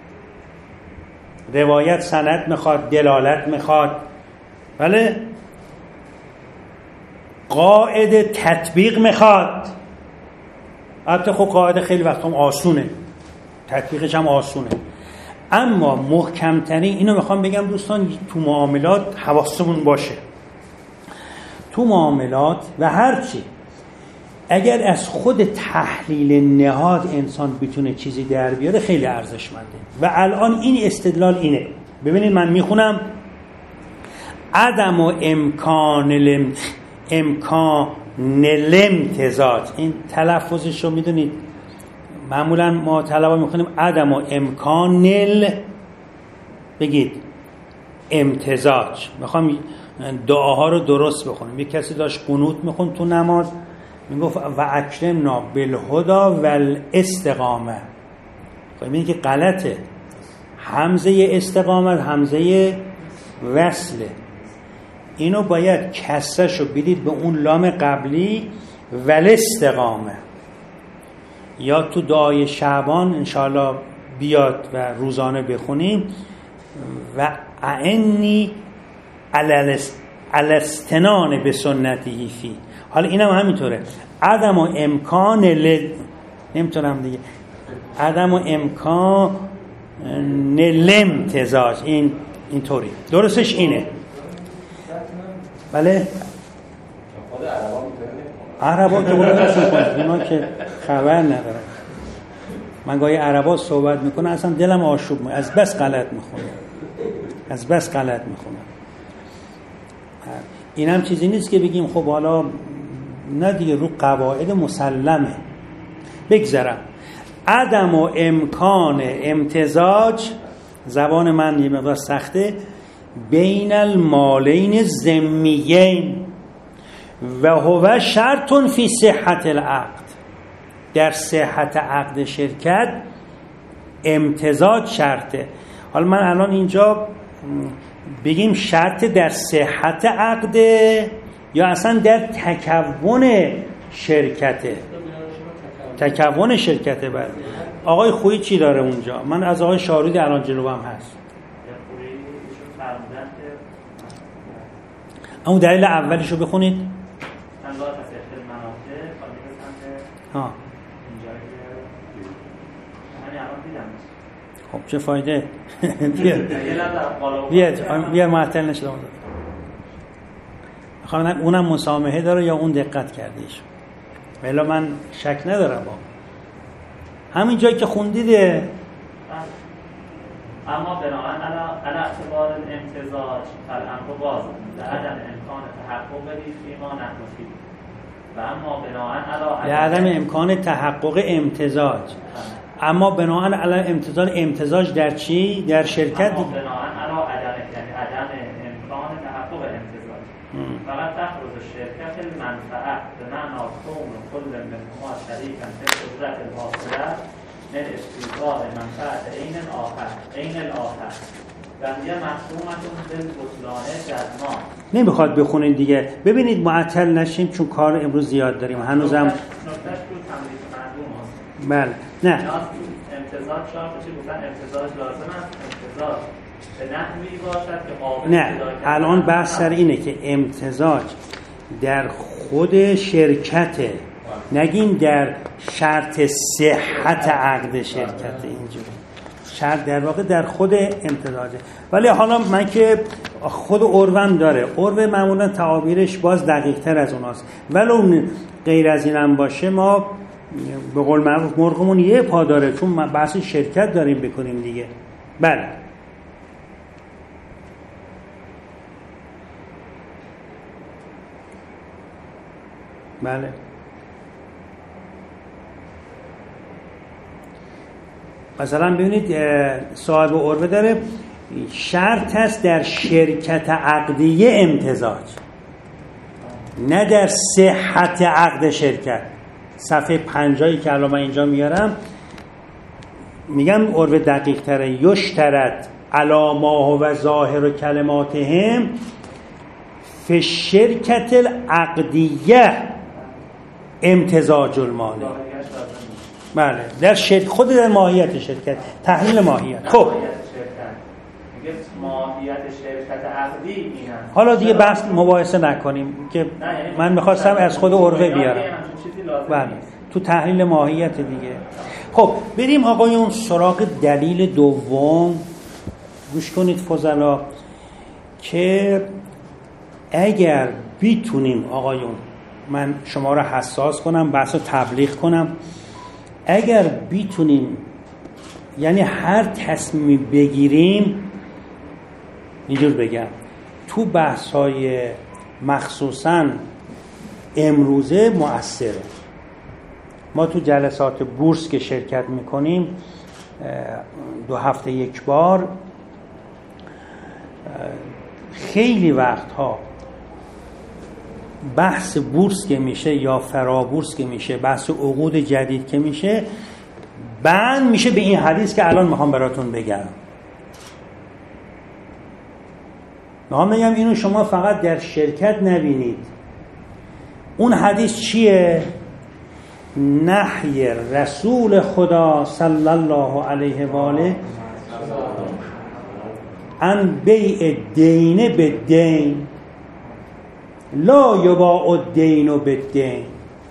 [SPEAKER 1] روایت سند میخواد، دلالت میخواد، بله، قاعده تطبیق میخواد. البته خب قاعده خیلی وقت هم آسونه، تطبیقش هم آسونه، اما محکمترین، اینو میخوام بگم دوستان، تو معاملات حواسمون باشه. تو معاملات و هرچی اگر از خود تحلیل نهاد انسان بتونه چیزی در بیاره خیلی ارزشمنده. و الان این استدلال اینه. ببینید من میخونم: عدم و امکان الامتزاج. این تلفظش رو میدونید معمولا ما طلبا میخونیم عدم و امکان بگید امتزاج. میخوام دعاها رو درست بخونیم. یک کسی داشت قنوت میخوند تو نماز، میگفت و اکرمنا بالهدی والاستقامه. خب این که غلطه. همزه استقامت همزه وصله. اینو باید کسرشو بدید به اون لام قبلی والاستقامه. یا تو دعای شعبان انشاءالله بیاد و روزانه بخونیم و اعنی الاستنان به سنتی فی. حالا اینم همینطوره. عدم و امکان نمیتونم دیگه، عدم و امکان الامتزاج. اینطوری درستش اینه. بله
[SPEAKER 4] خود عربا میتونه
[SPEAKER 1] عربا که بودن اونا که خبر ندارن. من گاهی عربا صحبت میکنه اصلا دلم آشوب میکنه، از بس غلط میخونه. این هم چیزی نیست که بگیم خب حالا نه دیگه، رو قواعد مسلمه. بگذرم. عدم و امکان امتزاج، زبان من یه مقدار سخته، بین المالین ذمیین و هو شرط فی صحت العقد. در صحت عقد شرکت امتزاج شرطه. حالا من الان اینجا بگیم شرط در صحت عقده یا اصلا در تکون شرکته؟ تکون شرکته. بعد آقای خویی چی داره اونجا؟ من از آقای شاروردی الان جلوم هست. اون دلیل اولیشو بخونید. ها. خب چه فایده؟ بیا معطل نشده. میخوام اونم مسامحه داره یا اون دقت کرده ایشون. ولی من شک ندارم با همین جایی که خوندیده.
[SPEAKER 2] اما بنابراین علی اعتبار الامتزاج فالامر باز لعدم امکان تحقق فیما نحن فیه و اما بنابراین
[SPEAKER 1] عدم امکان تحقق امتزاج. اما بنابراین علی امتزاج در چی؟ در شرکت.
[SPEAKER 2] اما بنابراین عدم امکان تحقق امتزاج فقط تخرج شرکت المنفعه به معنی کون کل منهما شریکا فی قدرت الحاصله من استیفاء منفعت عین الاخر و هی محکومتون بالبطلان جزما.
[SPEAKER 1] نمیخواد بخونین دیگه. ببینید معطل نشیم چون کار امروز زیاد داریم. هنوزم
[SPEAKER 2] نکتهش تو تمریض معلوم هست.
[SPEAKER 1] بله. نه
[SPEAKER 2] امتزاج شرط چی گفتن؟ امتزاج لازم است امتزاج به نحوی باشد که قابل
[SPEAKER 1] نه الان بحث سر اینه که امتزاج در خود شرکته، نگیم در شرط صحت عقد شرکته. اینجوری شرط در واقع در خود امتزاجه. ولی حالا من که خود عروم داره، عروه معمولا تعابیرش باز دقیق تر از اوناست. ولو غیر از اینم باشه ما به قول معروف مرغمون یه پا داره، چون بحث شرکت داریم بکنیم دیگه. بله بله. مثلا ببینید صاحب عروه داره شرط است در شرکت عقدیه امتزاج، نه در صحت عقد شرکت. صفحه 50 که الان من اینجا میارم میگم عروه دقیق تره. یشترط علی ما هو ظاهر کلماتهم فی شرکت العقدیه امتزاج المانع. بله در خود در ماهیت شرکت، تحلیل ماهیت. خب
[SPEAKER 2] ماهیت شرکت عقدی اینه.
[SPEAKER 1] حالا دیگه بحث مباحثه نکنیم که من می‌خواستم از خود عروه بیارم. بله تو تحلیل ماهیت دیگه. خب بریم آقایون سراغ دلیل دوم. گوش کنید فضلا که اگر بیتونیم آقایون، من شما را حساس کنم، بحث رو تبلیغ کنم، اگر بیتونیم یعنی هر تصمیم بگیریم، اینجور بگم، تو بحث‌های مخصوصاً امروزه مؤثره. ما تو جلسات بورس که شرکت میکنیم 2 هفته یک بار، خیلی وقتها بحث بورس که میشه یا فرابورس که میشه، بحث عقود جدید که میشه، بند میشه به این حدیث که الان میخوام براتون بگم. میخوام بگم اینو شما فقط در شرکت نبینید. اون حدیث چیه؟ نهی رسول خدا صلی الله علیه و آله عن بیع دین بالدین، لا یباع الدین بالدین،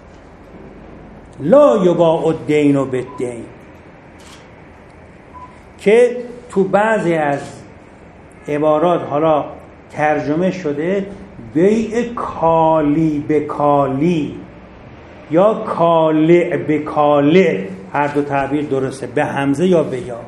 [SPEAKER 1] لا یباع الدین بالدین، که تو بعضی از عبارات حالا ترجمه شده بیع کالی به کالی یا کالع به کالع، هر دو تعبیر درسته، به همزه یا به یا.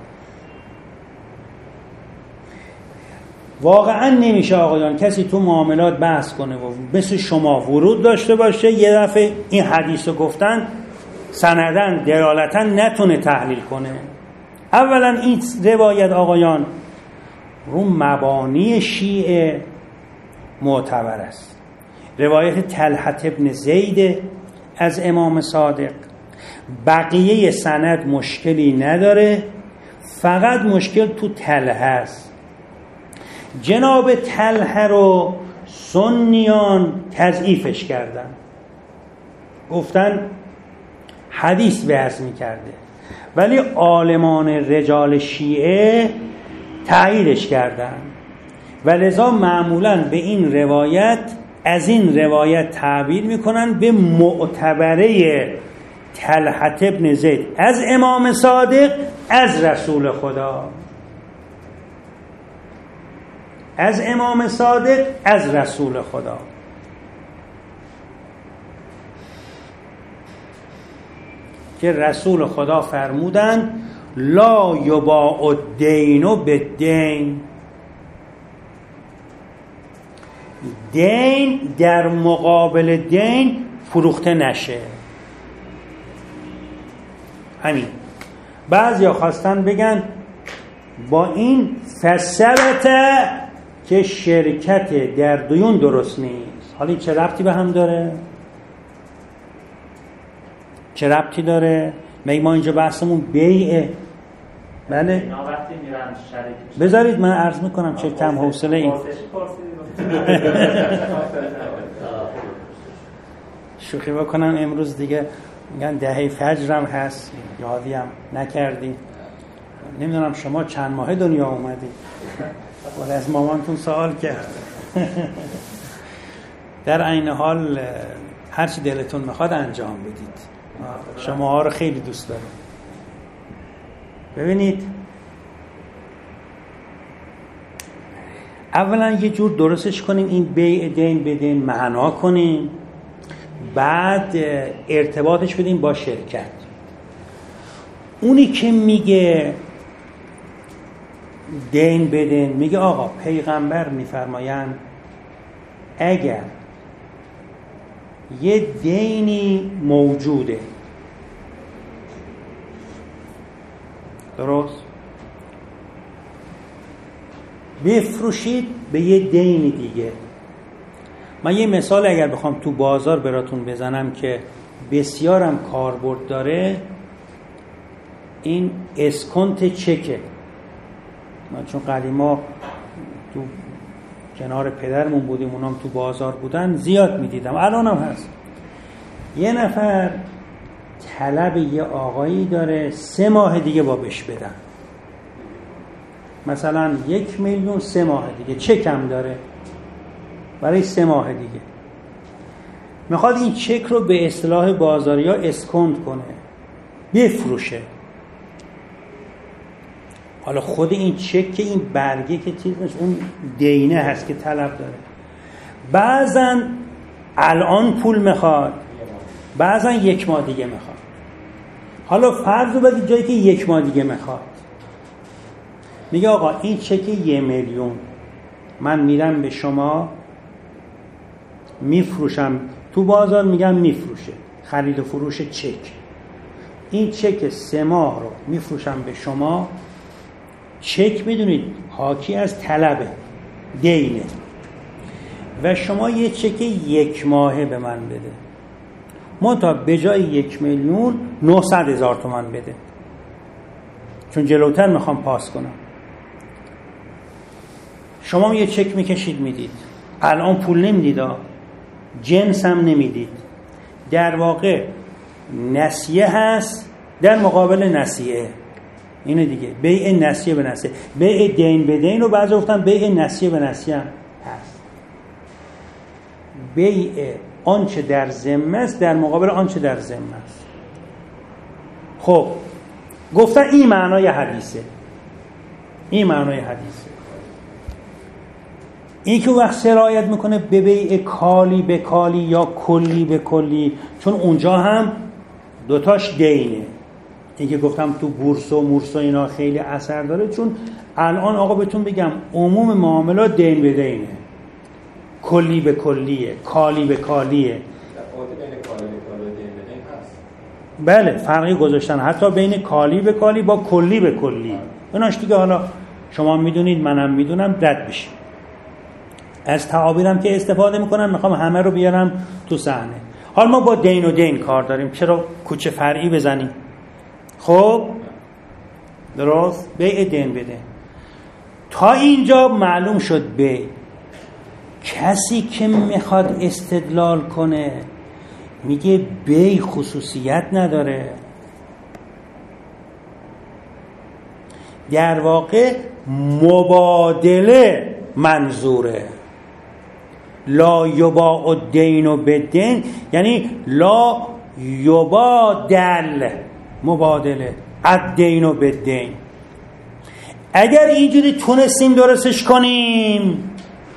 [SPEAKER 1] واقعا نمیشه آقایان کسی تو معاملات بحث کنه و مثل شما ورود داشته باشه یه دفعه این حدیث رو گفتن سندن دلالتا نتونه تحلیل کنه. اولا این روایت آقایان رو مبانی شیعه معتبر است. روایت طلحة ابن زید از امام صادق، بقیه سند مشکلی نداره، فقط مشکل تو طلحة است. جناب طلحة رو سنیان تضعیفش کردن، گفتن حدیث بحث میکرده، ولی عالمان رجال شیعه تاییدش کردن و لذا معمولاً به این روایت از این روایت تعبیر میکنن به معتبره طلحة ابن زید از امام صادق از رسول خدا، از امام صادق از رسول خدا. که رسول خدا فرمودن لا یباع الدین بالدین، دین در مقابل دین فروخته نشه. همین. بعضیا خواستن بگن با این فسرت که شرکت در دیون درست نیست. حالا چه ربطی به هم داره؟ چه ربطی داره؟ ما اینجا بحثمون بیعه. بله؟ بذارید من عرض میکنم چه کم حوصله این. شوخی بکنم امروز دیگه میگن دهه فجرم هست، یادی هم نکردی. نمیدونم شما چند ماه دنیا اومدید ولی از مامانتون سوال کرد. در عین حال هر چی دلتون میخواد انجام بدید، شما ها رو خیلی دوست دارم. ببینید اولا یه جور درستش کنیم، این بیع دین بدین معنا کنیم، بعد ارتباطش بدیم با شرکت. اونی که میگه دین بدین میگه آقا پیغمبر میفرمایند اگر یه دینی موجوده، درست، بفروشید به یه دینی دیگه. من یه مثال اگر بخوام تو بازار براتون بزنم که بسیارم کاربرد داره، این اسکنت چکه. من چون قدیما تو کنار پدرمون بودیم، اونام تو بازار بودن، زیاد میدیدم، الانم هست. یه نفر طلب یه آقایی داره 3 ماه دیگه با بهش بدن، مثلا 1,000,000 3 ماه دیگه چکم داره برای 3 ماه دیگه، میخواد این چک رو به اصطلاح بازاری ها اسکونت کنه، بفروشه. حالا خود این چک که این برگه که چیز نیست، اون دینه هست که طلب داره. بعضن الان پول میخواد، بعضن 1 ماه دیگه میخواد. حالا فرض رو بدید جایی که 1 ماه دیگه میخواد، میگه آقا این چک 1,000,000 من میرم به شما میفروشم، تو بازار میگم میفروشه، خرید و فروش چک. این چک 3 ماه رو میفروشم به شما. چک میدونید حاکی از طلبه، دینه، و شما یه چک 1 ماهه به من بده، منتها به جای 1,000,000 900,000 تومان بده، چون جلوتر میخوام پاس کنم. شما یه چک میکشید میدید، الان پول نمیدید، جنس هم نمیدید، در واقع نسیه هست در مقابل نسیه. اینه دیگه، بیع نسیه به نسیه. بیع دین به دین رو بعضی گفتن بیع نسیه به نسیه هم هست. بیع آنچه در ذمه است در مقابل آنچه در ذمه است. خب گفتن این معنای حدیثه، این معنای حدیثه. این که وقت سرایت میکنه به بیع کالی به کالی یا کلی به کلی، چون اونجا هم دوتاش دینه. این که گفتم تو بورس و مورس و اینا خیلی اثر داره، چون الان آقا بهتون بگم عموم معاملات دین به دینه، کلی به کلیه، کالی به کالیه. بله فرقی گذاشتن حتی بین کالی به کالی با کلی به کلی. ایناش دیگه حالا شما میدونید منم میدونم رد بشه. از تعابیرم که استفاده میکنم میخوام همه رو بیارم تو صحنه. حالا ما با دین و دین کار داریم، چرا کوچه فرعی بزنیم؟ خب درست بیع دین بده. تا اینجا معلوم شد به کسی که میخواد استدلال کنه میگه بیع خصوصیت نداره، در واقع مبادله منظوره. لا یباع الدین بالدین یعنی لا یبادل، مبادله الدین بالدین. اگر اینجوری تونستیم درستش کنیم،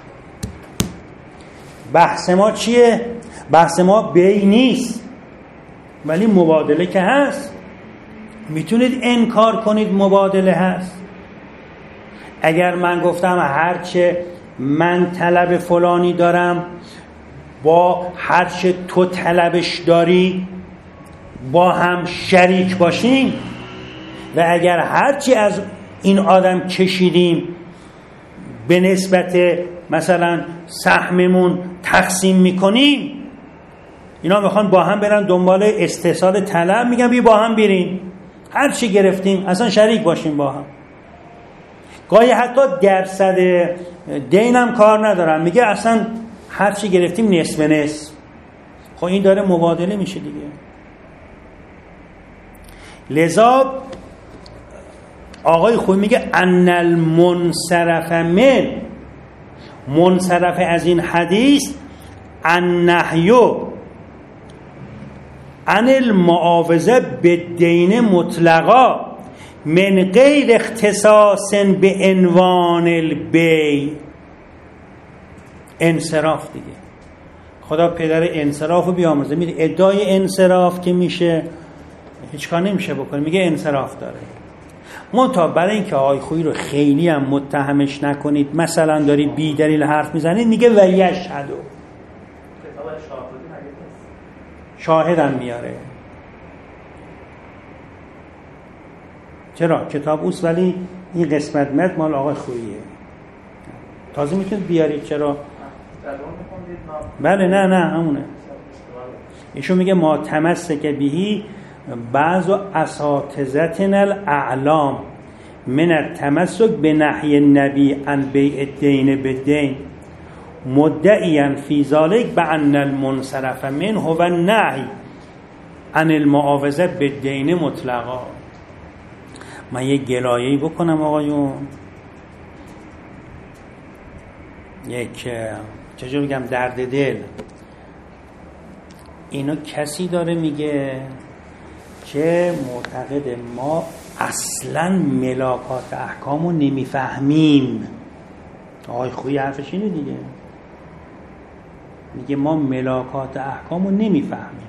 [SPEAKER 1] بحث ما چیه؟ بحث ما بیع نیست ولی مبادله که هست. میتونید انکار کنید مبادله هست. اگر من گفتم هرچه من طلب فلانی دارم با هرچه تو طلبش داری با هم شریک باشیم، و اگر هرچی از این آدم کشیدیم به نسبت مثلا سهممون تقسیم میکنیم، اینا میخوان با هم برن دنبال استحصال طلب، میگن بیا با هم بریم هرچی گرفتیم اصلا شریک باشیم با هم. گاهی حتی درصد دینم کار ندارم، میگه اصلا هرچی گرفتیم نصف نصف. خب این داره مبادله میشه دیگه. لذا آقای خوی میگه ان المنصرف من، منصرف از این حدیث النهی عن المعاوضه بالدین مطلقا من غیر اختصاص به عنوان البیع. انصراف دیگه، خدا پدر انصراف رو بیامرزه. میره ادعای انصراف که میشه هیچ کار نمیشه بکنه، میگه انصراف داره. منتها برای اینکه آقای خویی رو خیلی هم متهمش نکنید، مثلا داری بی دلیل حرف میزنید، میگه و یشهدو، شاهدم میاره. چرا؟ کتاب اوست ولی این قسمت متن مال آقای خوییه، تازه میتونید بیارید. چرا؟ بله نه همونه. ایشون میگه ما تمسک بهی بعض اساتذتنا الاعلام من التمسک به نهی النبی عن بیع الدین بالدین مدعیا فی ذلک بان المنصرف منه هو النهی عن المعاوضه بالدین مطلقا. من یه گلایه‌ای بکنم آقایون، یک چجور بگم درد دل. اینو کسی داره میگه که معتقد ما اصلا ملاکات احکامو نمیفهمیم. آقای خویی حرفش اینه دیگه، میگه ما ملاکات احکامو نمیفهمیم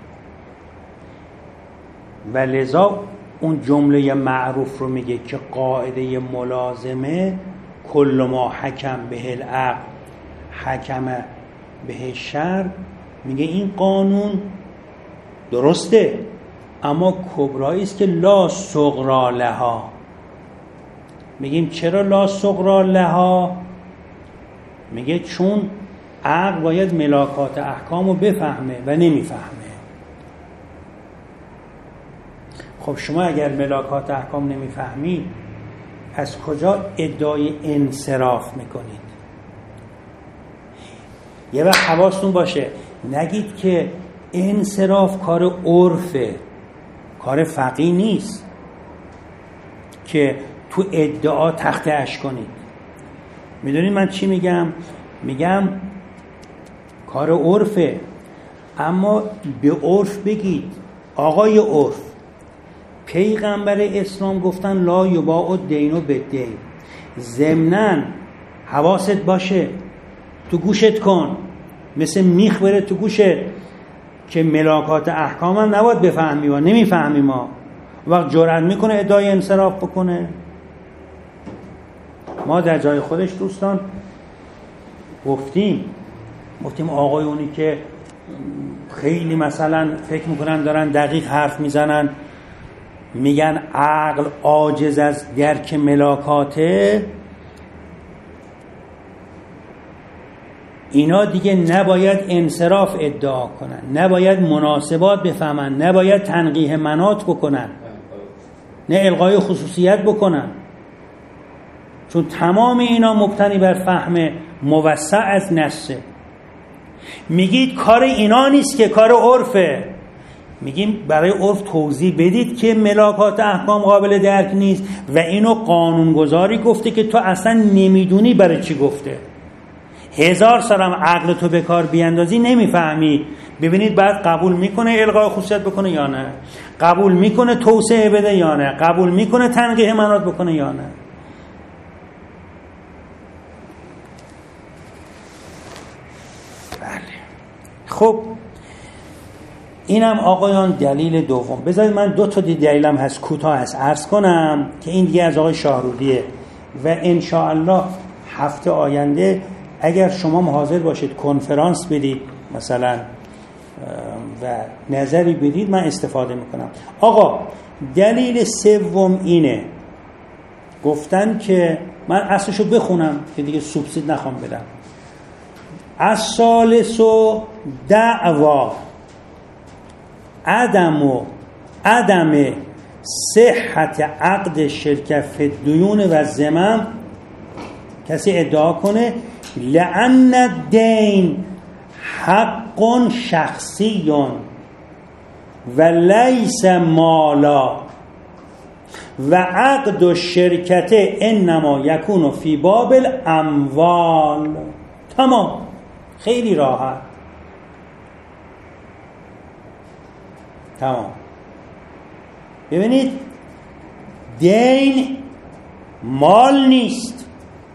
[SPEAKER 1] و لذا اون جمله معروف رو میگه که قاعده ملازمه کل ما حکم به العقل حکم به شر. میگه این قانون درسته اما کبرایی است که لا صغرا لها. میگیم چرا لا صغرا لها؟ میگه چون عقل باید ملاکات احکامو بفهمه و نمیفهمه. خب شما اگر ملاکات احکام نمیفهمید از کجا ادعای انصراف میکنید؟ یه وقت حواستون باشه نگید که انصراف کار عرفه، کار فقیه نیست که تو ادعا تخته اش کنید. میدونید من چی میگم؟ میگم کار عرفه، اما به عرف بگید آقای عرف، پیغمبر اسلام گفتن لا یباع الدین بالدین. ضمناً حواست باشه تو گوشت کن، مثل میخ بره تو گوشت که ملاکات احکام هم نباید بفهمی و نمیفهمی. ما وقت جرأت میکنه ادعای انصراف بکنه. ما در جای خودش دوستان گفتیم آقایونی که خیلی مثلا فکر میکنن دارن دقیق حرف میزنن، میگن عقل عاجز از درک ملاکاته، اینا دیگه نباید انصراف ادعا کنن، نباید مناسبات بفهمن، نباید تنقیح مناط بکنن، نه الغای خصوصیت بکنن، چون تمام اینا مبتنی بر فهم موسع از نصه. میگید کار اینا نیست که کار عرفه. میگیم برای عرف توضیح بدید که ملاکات احکام قابل درک نیست و اینو قانونگذاری گفته که تو اصلا نمیدونی برای چی گفته. 1000 سالم عقل تو به کار بیاندازی نمیفهمی. ببینید بعد قبول میکنه الغای خصوصیت بکنه یا نه، قبول میکنه توسعه بده یا نه، قبول میکنه تنقیح مناط بکنه یا نه. خب اینم آقایان دلیل دوم. بذارید من 2 تا دلیلم هست کوتاه هست عرض کنم که این دیگه از آقای شاهرودیه و انشاءالله هفته آینده اگر شما حاضر باشید کنفرانس بدید مثلا و نظری بدید من استفاده میکنم. آقا دلیل سوم اینه، گفتن که من اصلشو بخونم که دیگه سوبسید نخوام بدم. الثالث دعوا عدم صحت عقد شرکت فی الدیون و ذمم. کسی ادعا کنه لأن الدین حق شخصی و لیس مالا و عقد الشرکت انما یکون فی باب الاموال. تمام، خیلی راحت، تمام. ببینید دین مال نیست.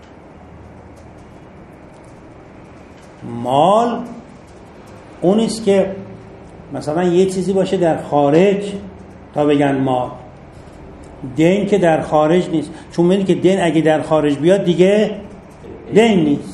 [SPEAKER 1] مال اونیست که مثلا یه چیزی باشه در خارج تا بگن مال. دین که در خارج نیست، چون میدونی که دین اگه در خارج بیاد دیگه دین نیست.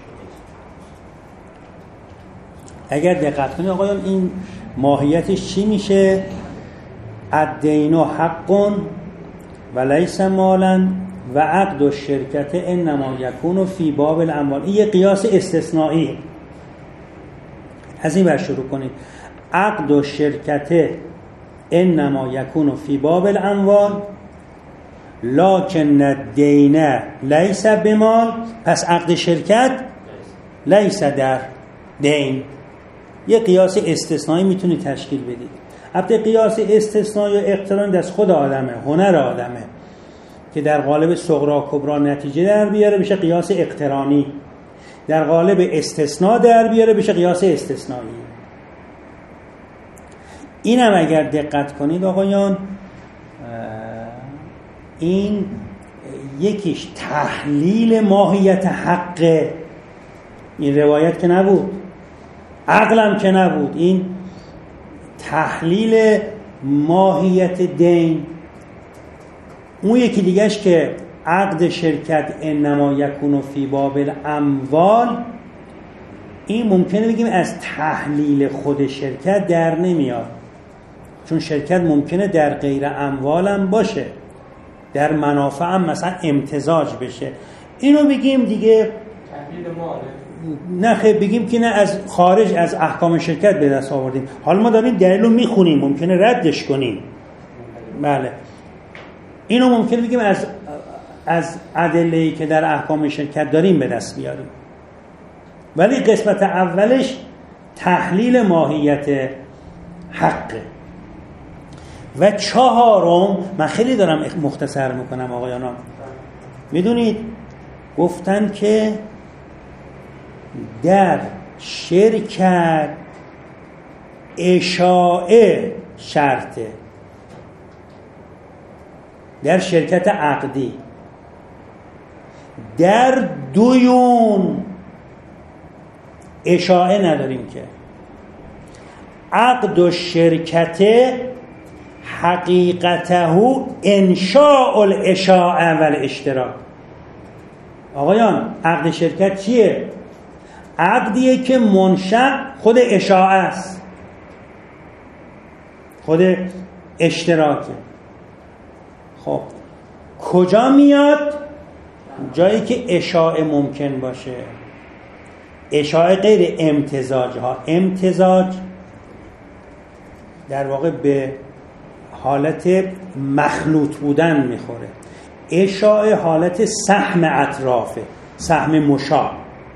[SPEAKER 1] اگر دقت کنید آقایان این ماهیتش چی میشه؟ الدین حق و لیس مالا و عقد الشرکت انما یکون فی باب الاموال. این یه قیاس استثنایی. از این بر شروع کنید. عقد الشرکت انما یکون فی باب الاموال لکن الدین لیس بمال. پس عقد شرکت لیس در دین. یه قیاس استثنایی میتونی تشکیل بدید. البته قیاس استثنایی و اقتران دست خود آدمه، هنر آدمه که در قالب صغرا کبرا نتیجه در بیاره بشه قیاس اقترانی، در قالب استثناء در بیاره بشه قیاس استثنایی. اینم اگر دقت کنید آقایان این یکیش تحلیل ماهیت حق، این روایت که نبود، عقلم که نبود، این تحلیل ماهیت دین. اون یکی دیگهش که عقد شرکت انما یکون فی باب الاموال، این ممکنه بگیم از تحلیل خود شرکت در نمیاد، چون شرکت ممکنه در غیر اموال هم باشه، در منافع هم مثلا امتزاج بشه. اینو بگیم دیگه
[SPEAKER 3] تحلیل ماله،
[SPEAKER 1] نه خیلی بگیم که نه از خارج از احکام شرکت به دست آوردیم. حالا ما داریم دلیل رو میخونیم، ممکنه ردش کنیم. بله اینو ممکنه بگیم از ادله‌ای که در احکام شرکت داریم به دست بیاریم، ولی قسمت اولش تحلیل ماهیت حقه. و چهارم، من خیلی دارم مختصر میکنم آقایانم، میدونید گفتن که در شرکت اشاعه شرطه، در شرکت عقدی. در دیون اشاعه نداریم که. عقد الشرکت حقیقته انشاء الاشاعه و الاشتراک. آقایان عقد شرکت چیه؟ عقدیه که منشأ خود اشاعه است، خود اشتراکه. خب کجا میاد؟ جایی که اشاعه ممکن باشه. اشاعه غیر امتزاج ها. امتزاج در واقع به حالت مخلوط بودن میخوره. اشاعه حالت سهم اطرافه، سهم مشاع.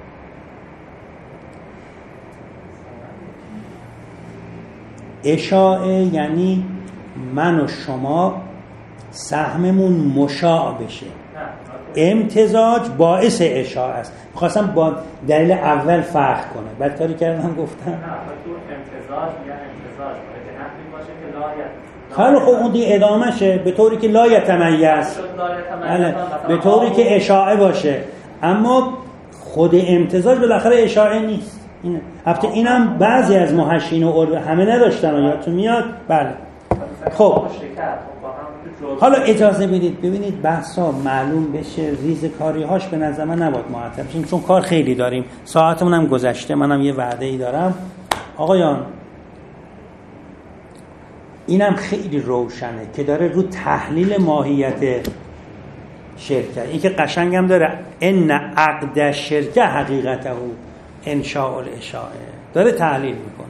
[SPEAKER 1] اشاعه یعنی من و شما سهممون مشاع بشه. امتزاج باعث اشاعه است. می‌خواستم با دلیل اول فرق کنه، بعد کاری کردم گفتم
[SPEAKER 2] نه تو امتزاج یا امتزاج باید نفی باشه که لایت.
[SPEAKER 1] خیلی خوب اون دی ادامهشه به طوری که لا یتمیز، به طوری که اشاعه باشه. اما خود امتزاج بالاخره اشاعه نیست. اینه. البته اینم بعضی از محشین و عرب همه نداشتن، یادتون میاد؟ بله. خب حالا اجازه بدید ببینید بحثا معلوم بشه، ریزکاری هاش به نظر من نباید معطل بشیم چون کار خیلی داریم، ساعتمون هم گذشته، منم یه وعده ای دارم. آقایان اینم خیلی روشنه که داره رو تحلیل ماهیت شرکت، این که قشنگم داره ان عقد شرکت حقیقته انشاء الاشاعه، داره تحلیل میکنه.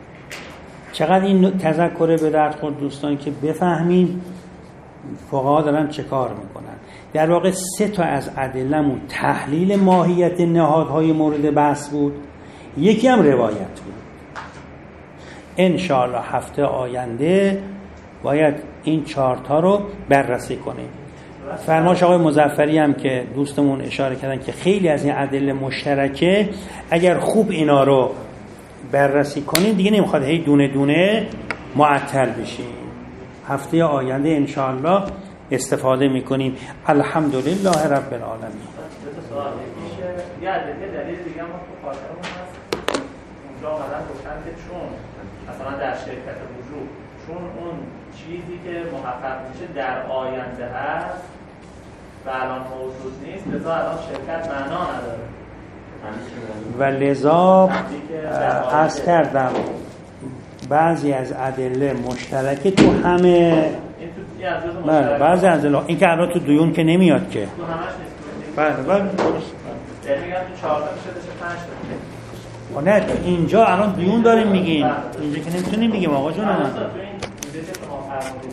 [SPEAKER 1] چقدر این تذکره به درد خورد دوستان که بفهمیم فقها دارن چه کار میکنن. در واقع 3 تا از ادله‌مون تحلیل ماهیت نهادهای مورد بحث بود، یکی هم روایت بود. انشاءالله هفته آینده باید این 4 تا رو بررسی کنیم. فرمایش آقای مظفری هم که دوستمون اشاره کردن که خیلی از این ادله مشترکه، اگر خوب اینا رو بررسی کنیم دیگه نمیخواد هی دونه دونه معطل بشیم. هفته آینده انشاءالله استفاده میکنیم. الحمدلله رب العالمین.
[SPEAKER 2] یه دلیل دیگه ما تو خاطرمون هست، اونجا آمدن گفتن که چون مثلا در شرکت وجود چون اون چیزی که محقق میشه در آینده هست و الان موجود نیست، لذا الان شرکت معنا نداره.
[SPEAKER 1] و لذا عرض کردم بعضی از ادله مشترکه تو همه، بعضی از ادله این که الان تو دیون که نمیاد که
[SPEAKER 2] تو همش نیست.
[SPEAKER 1] بله درست.
[SPEAKER 2] میگم تو 4 تا میشه بشه 5 تا.
[SPEAKER 1] نه اینجا الان دیون داریم میگیم، اینجا که نمیتونیم بگیم آقا جون.
[SPEAKER 2] من اینجا که شما فرمودید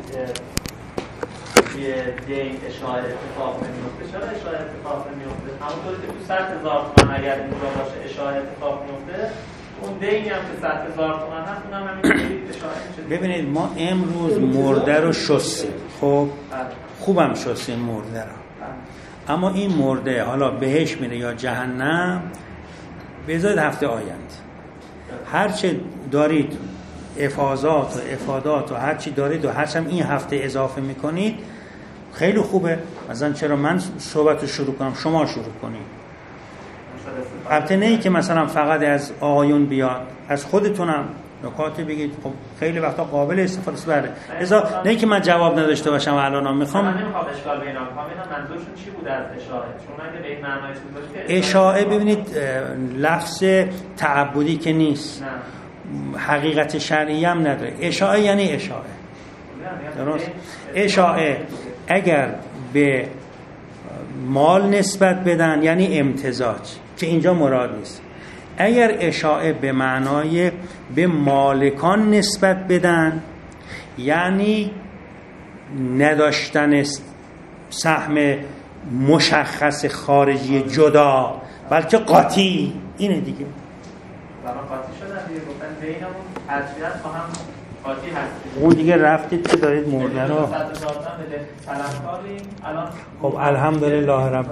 [SPEAKER 2] که یه دین اشاره اتفاق نمیفته، چرا اشاره اتفاق نمیفته؟ همونطوری که تو 100,000 تومان اگر اینجا باشه اشاره اتفاق میفته، اون دینی هم که 100,000 تومان هست اونم همینجوری اشاره میشه.
[SPEAKER 1] ببینید ما امروز مرده رو شستیم، خب خوبم شستیم مرده رو، اما این مرده حالا بهش میره یا جهنم بذارید هفته آینده. هرچه دارید افاضات و افادات و هرچی دارید و هرچی هم این هفته اضافه میکنید خیلی خوبه. مثلا چرا من صحبت رو شروع کنم شما شروع کنید؟ البته نه که مثلا فقط از آقایون بیاد، از خودتونم نکاتی بگید. خب خیلی وقتا قابل استفاده است. بله لذا نه که من جواب نداشته باشم الان میخوام.
[SPEAKER 2] من نمیخوام اشکال بینم، میخوام منظورشون چی بود از اشاره؟ چون اگه به این معنای چیز باشه که
[SPEAKER 1] اشاعه ببینید لفظ تعبدی که نیست، حقیقت شرعی هم نداره. اشاعه یعنی اشاعه، درست؟ اشاعه اگر به مال نسبت بدن یعنی امتزاج که اینجا مراد نیست. اگر اشاعه به معنای به مالکان نسبت بدن یعنی نداشتن سهم مشخص خارجی جدا بلکه قاطی، اینه دیگه.
[SPEAKER 2] برای قاطی شدن دیگه، گفتن بینمون حضریت با هم قاطی هستیم.
[SPEAKER 1] اون دیگه رفتید که دارید مرده رو.
[SPEAKER 2] الان
[SPEAKER 1] خب الحمدلله رب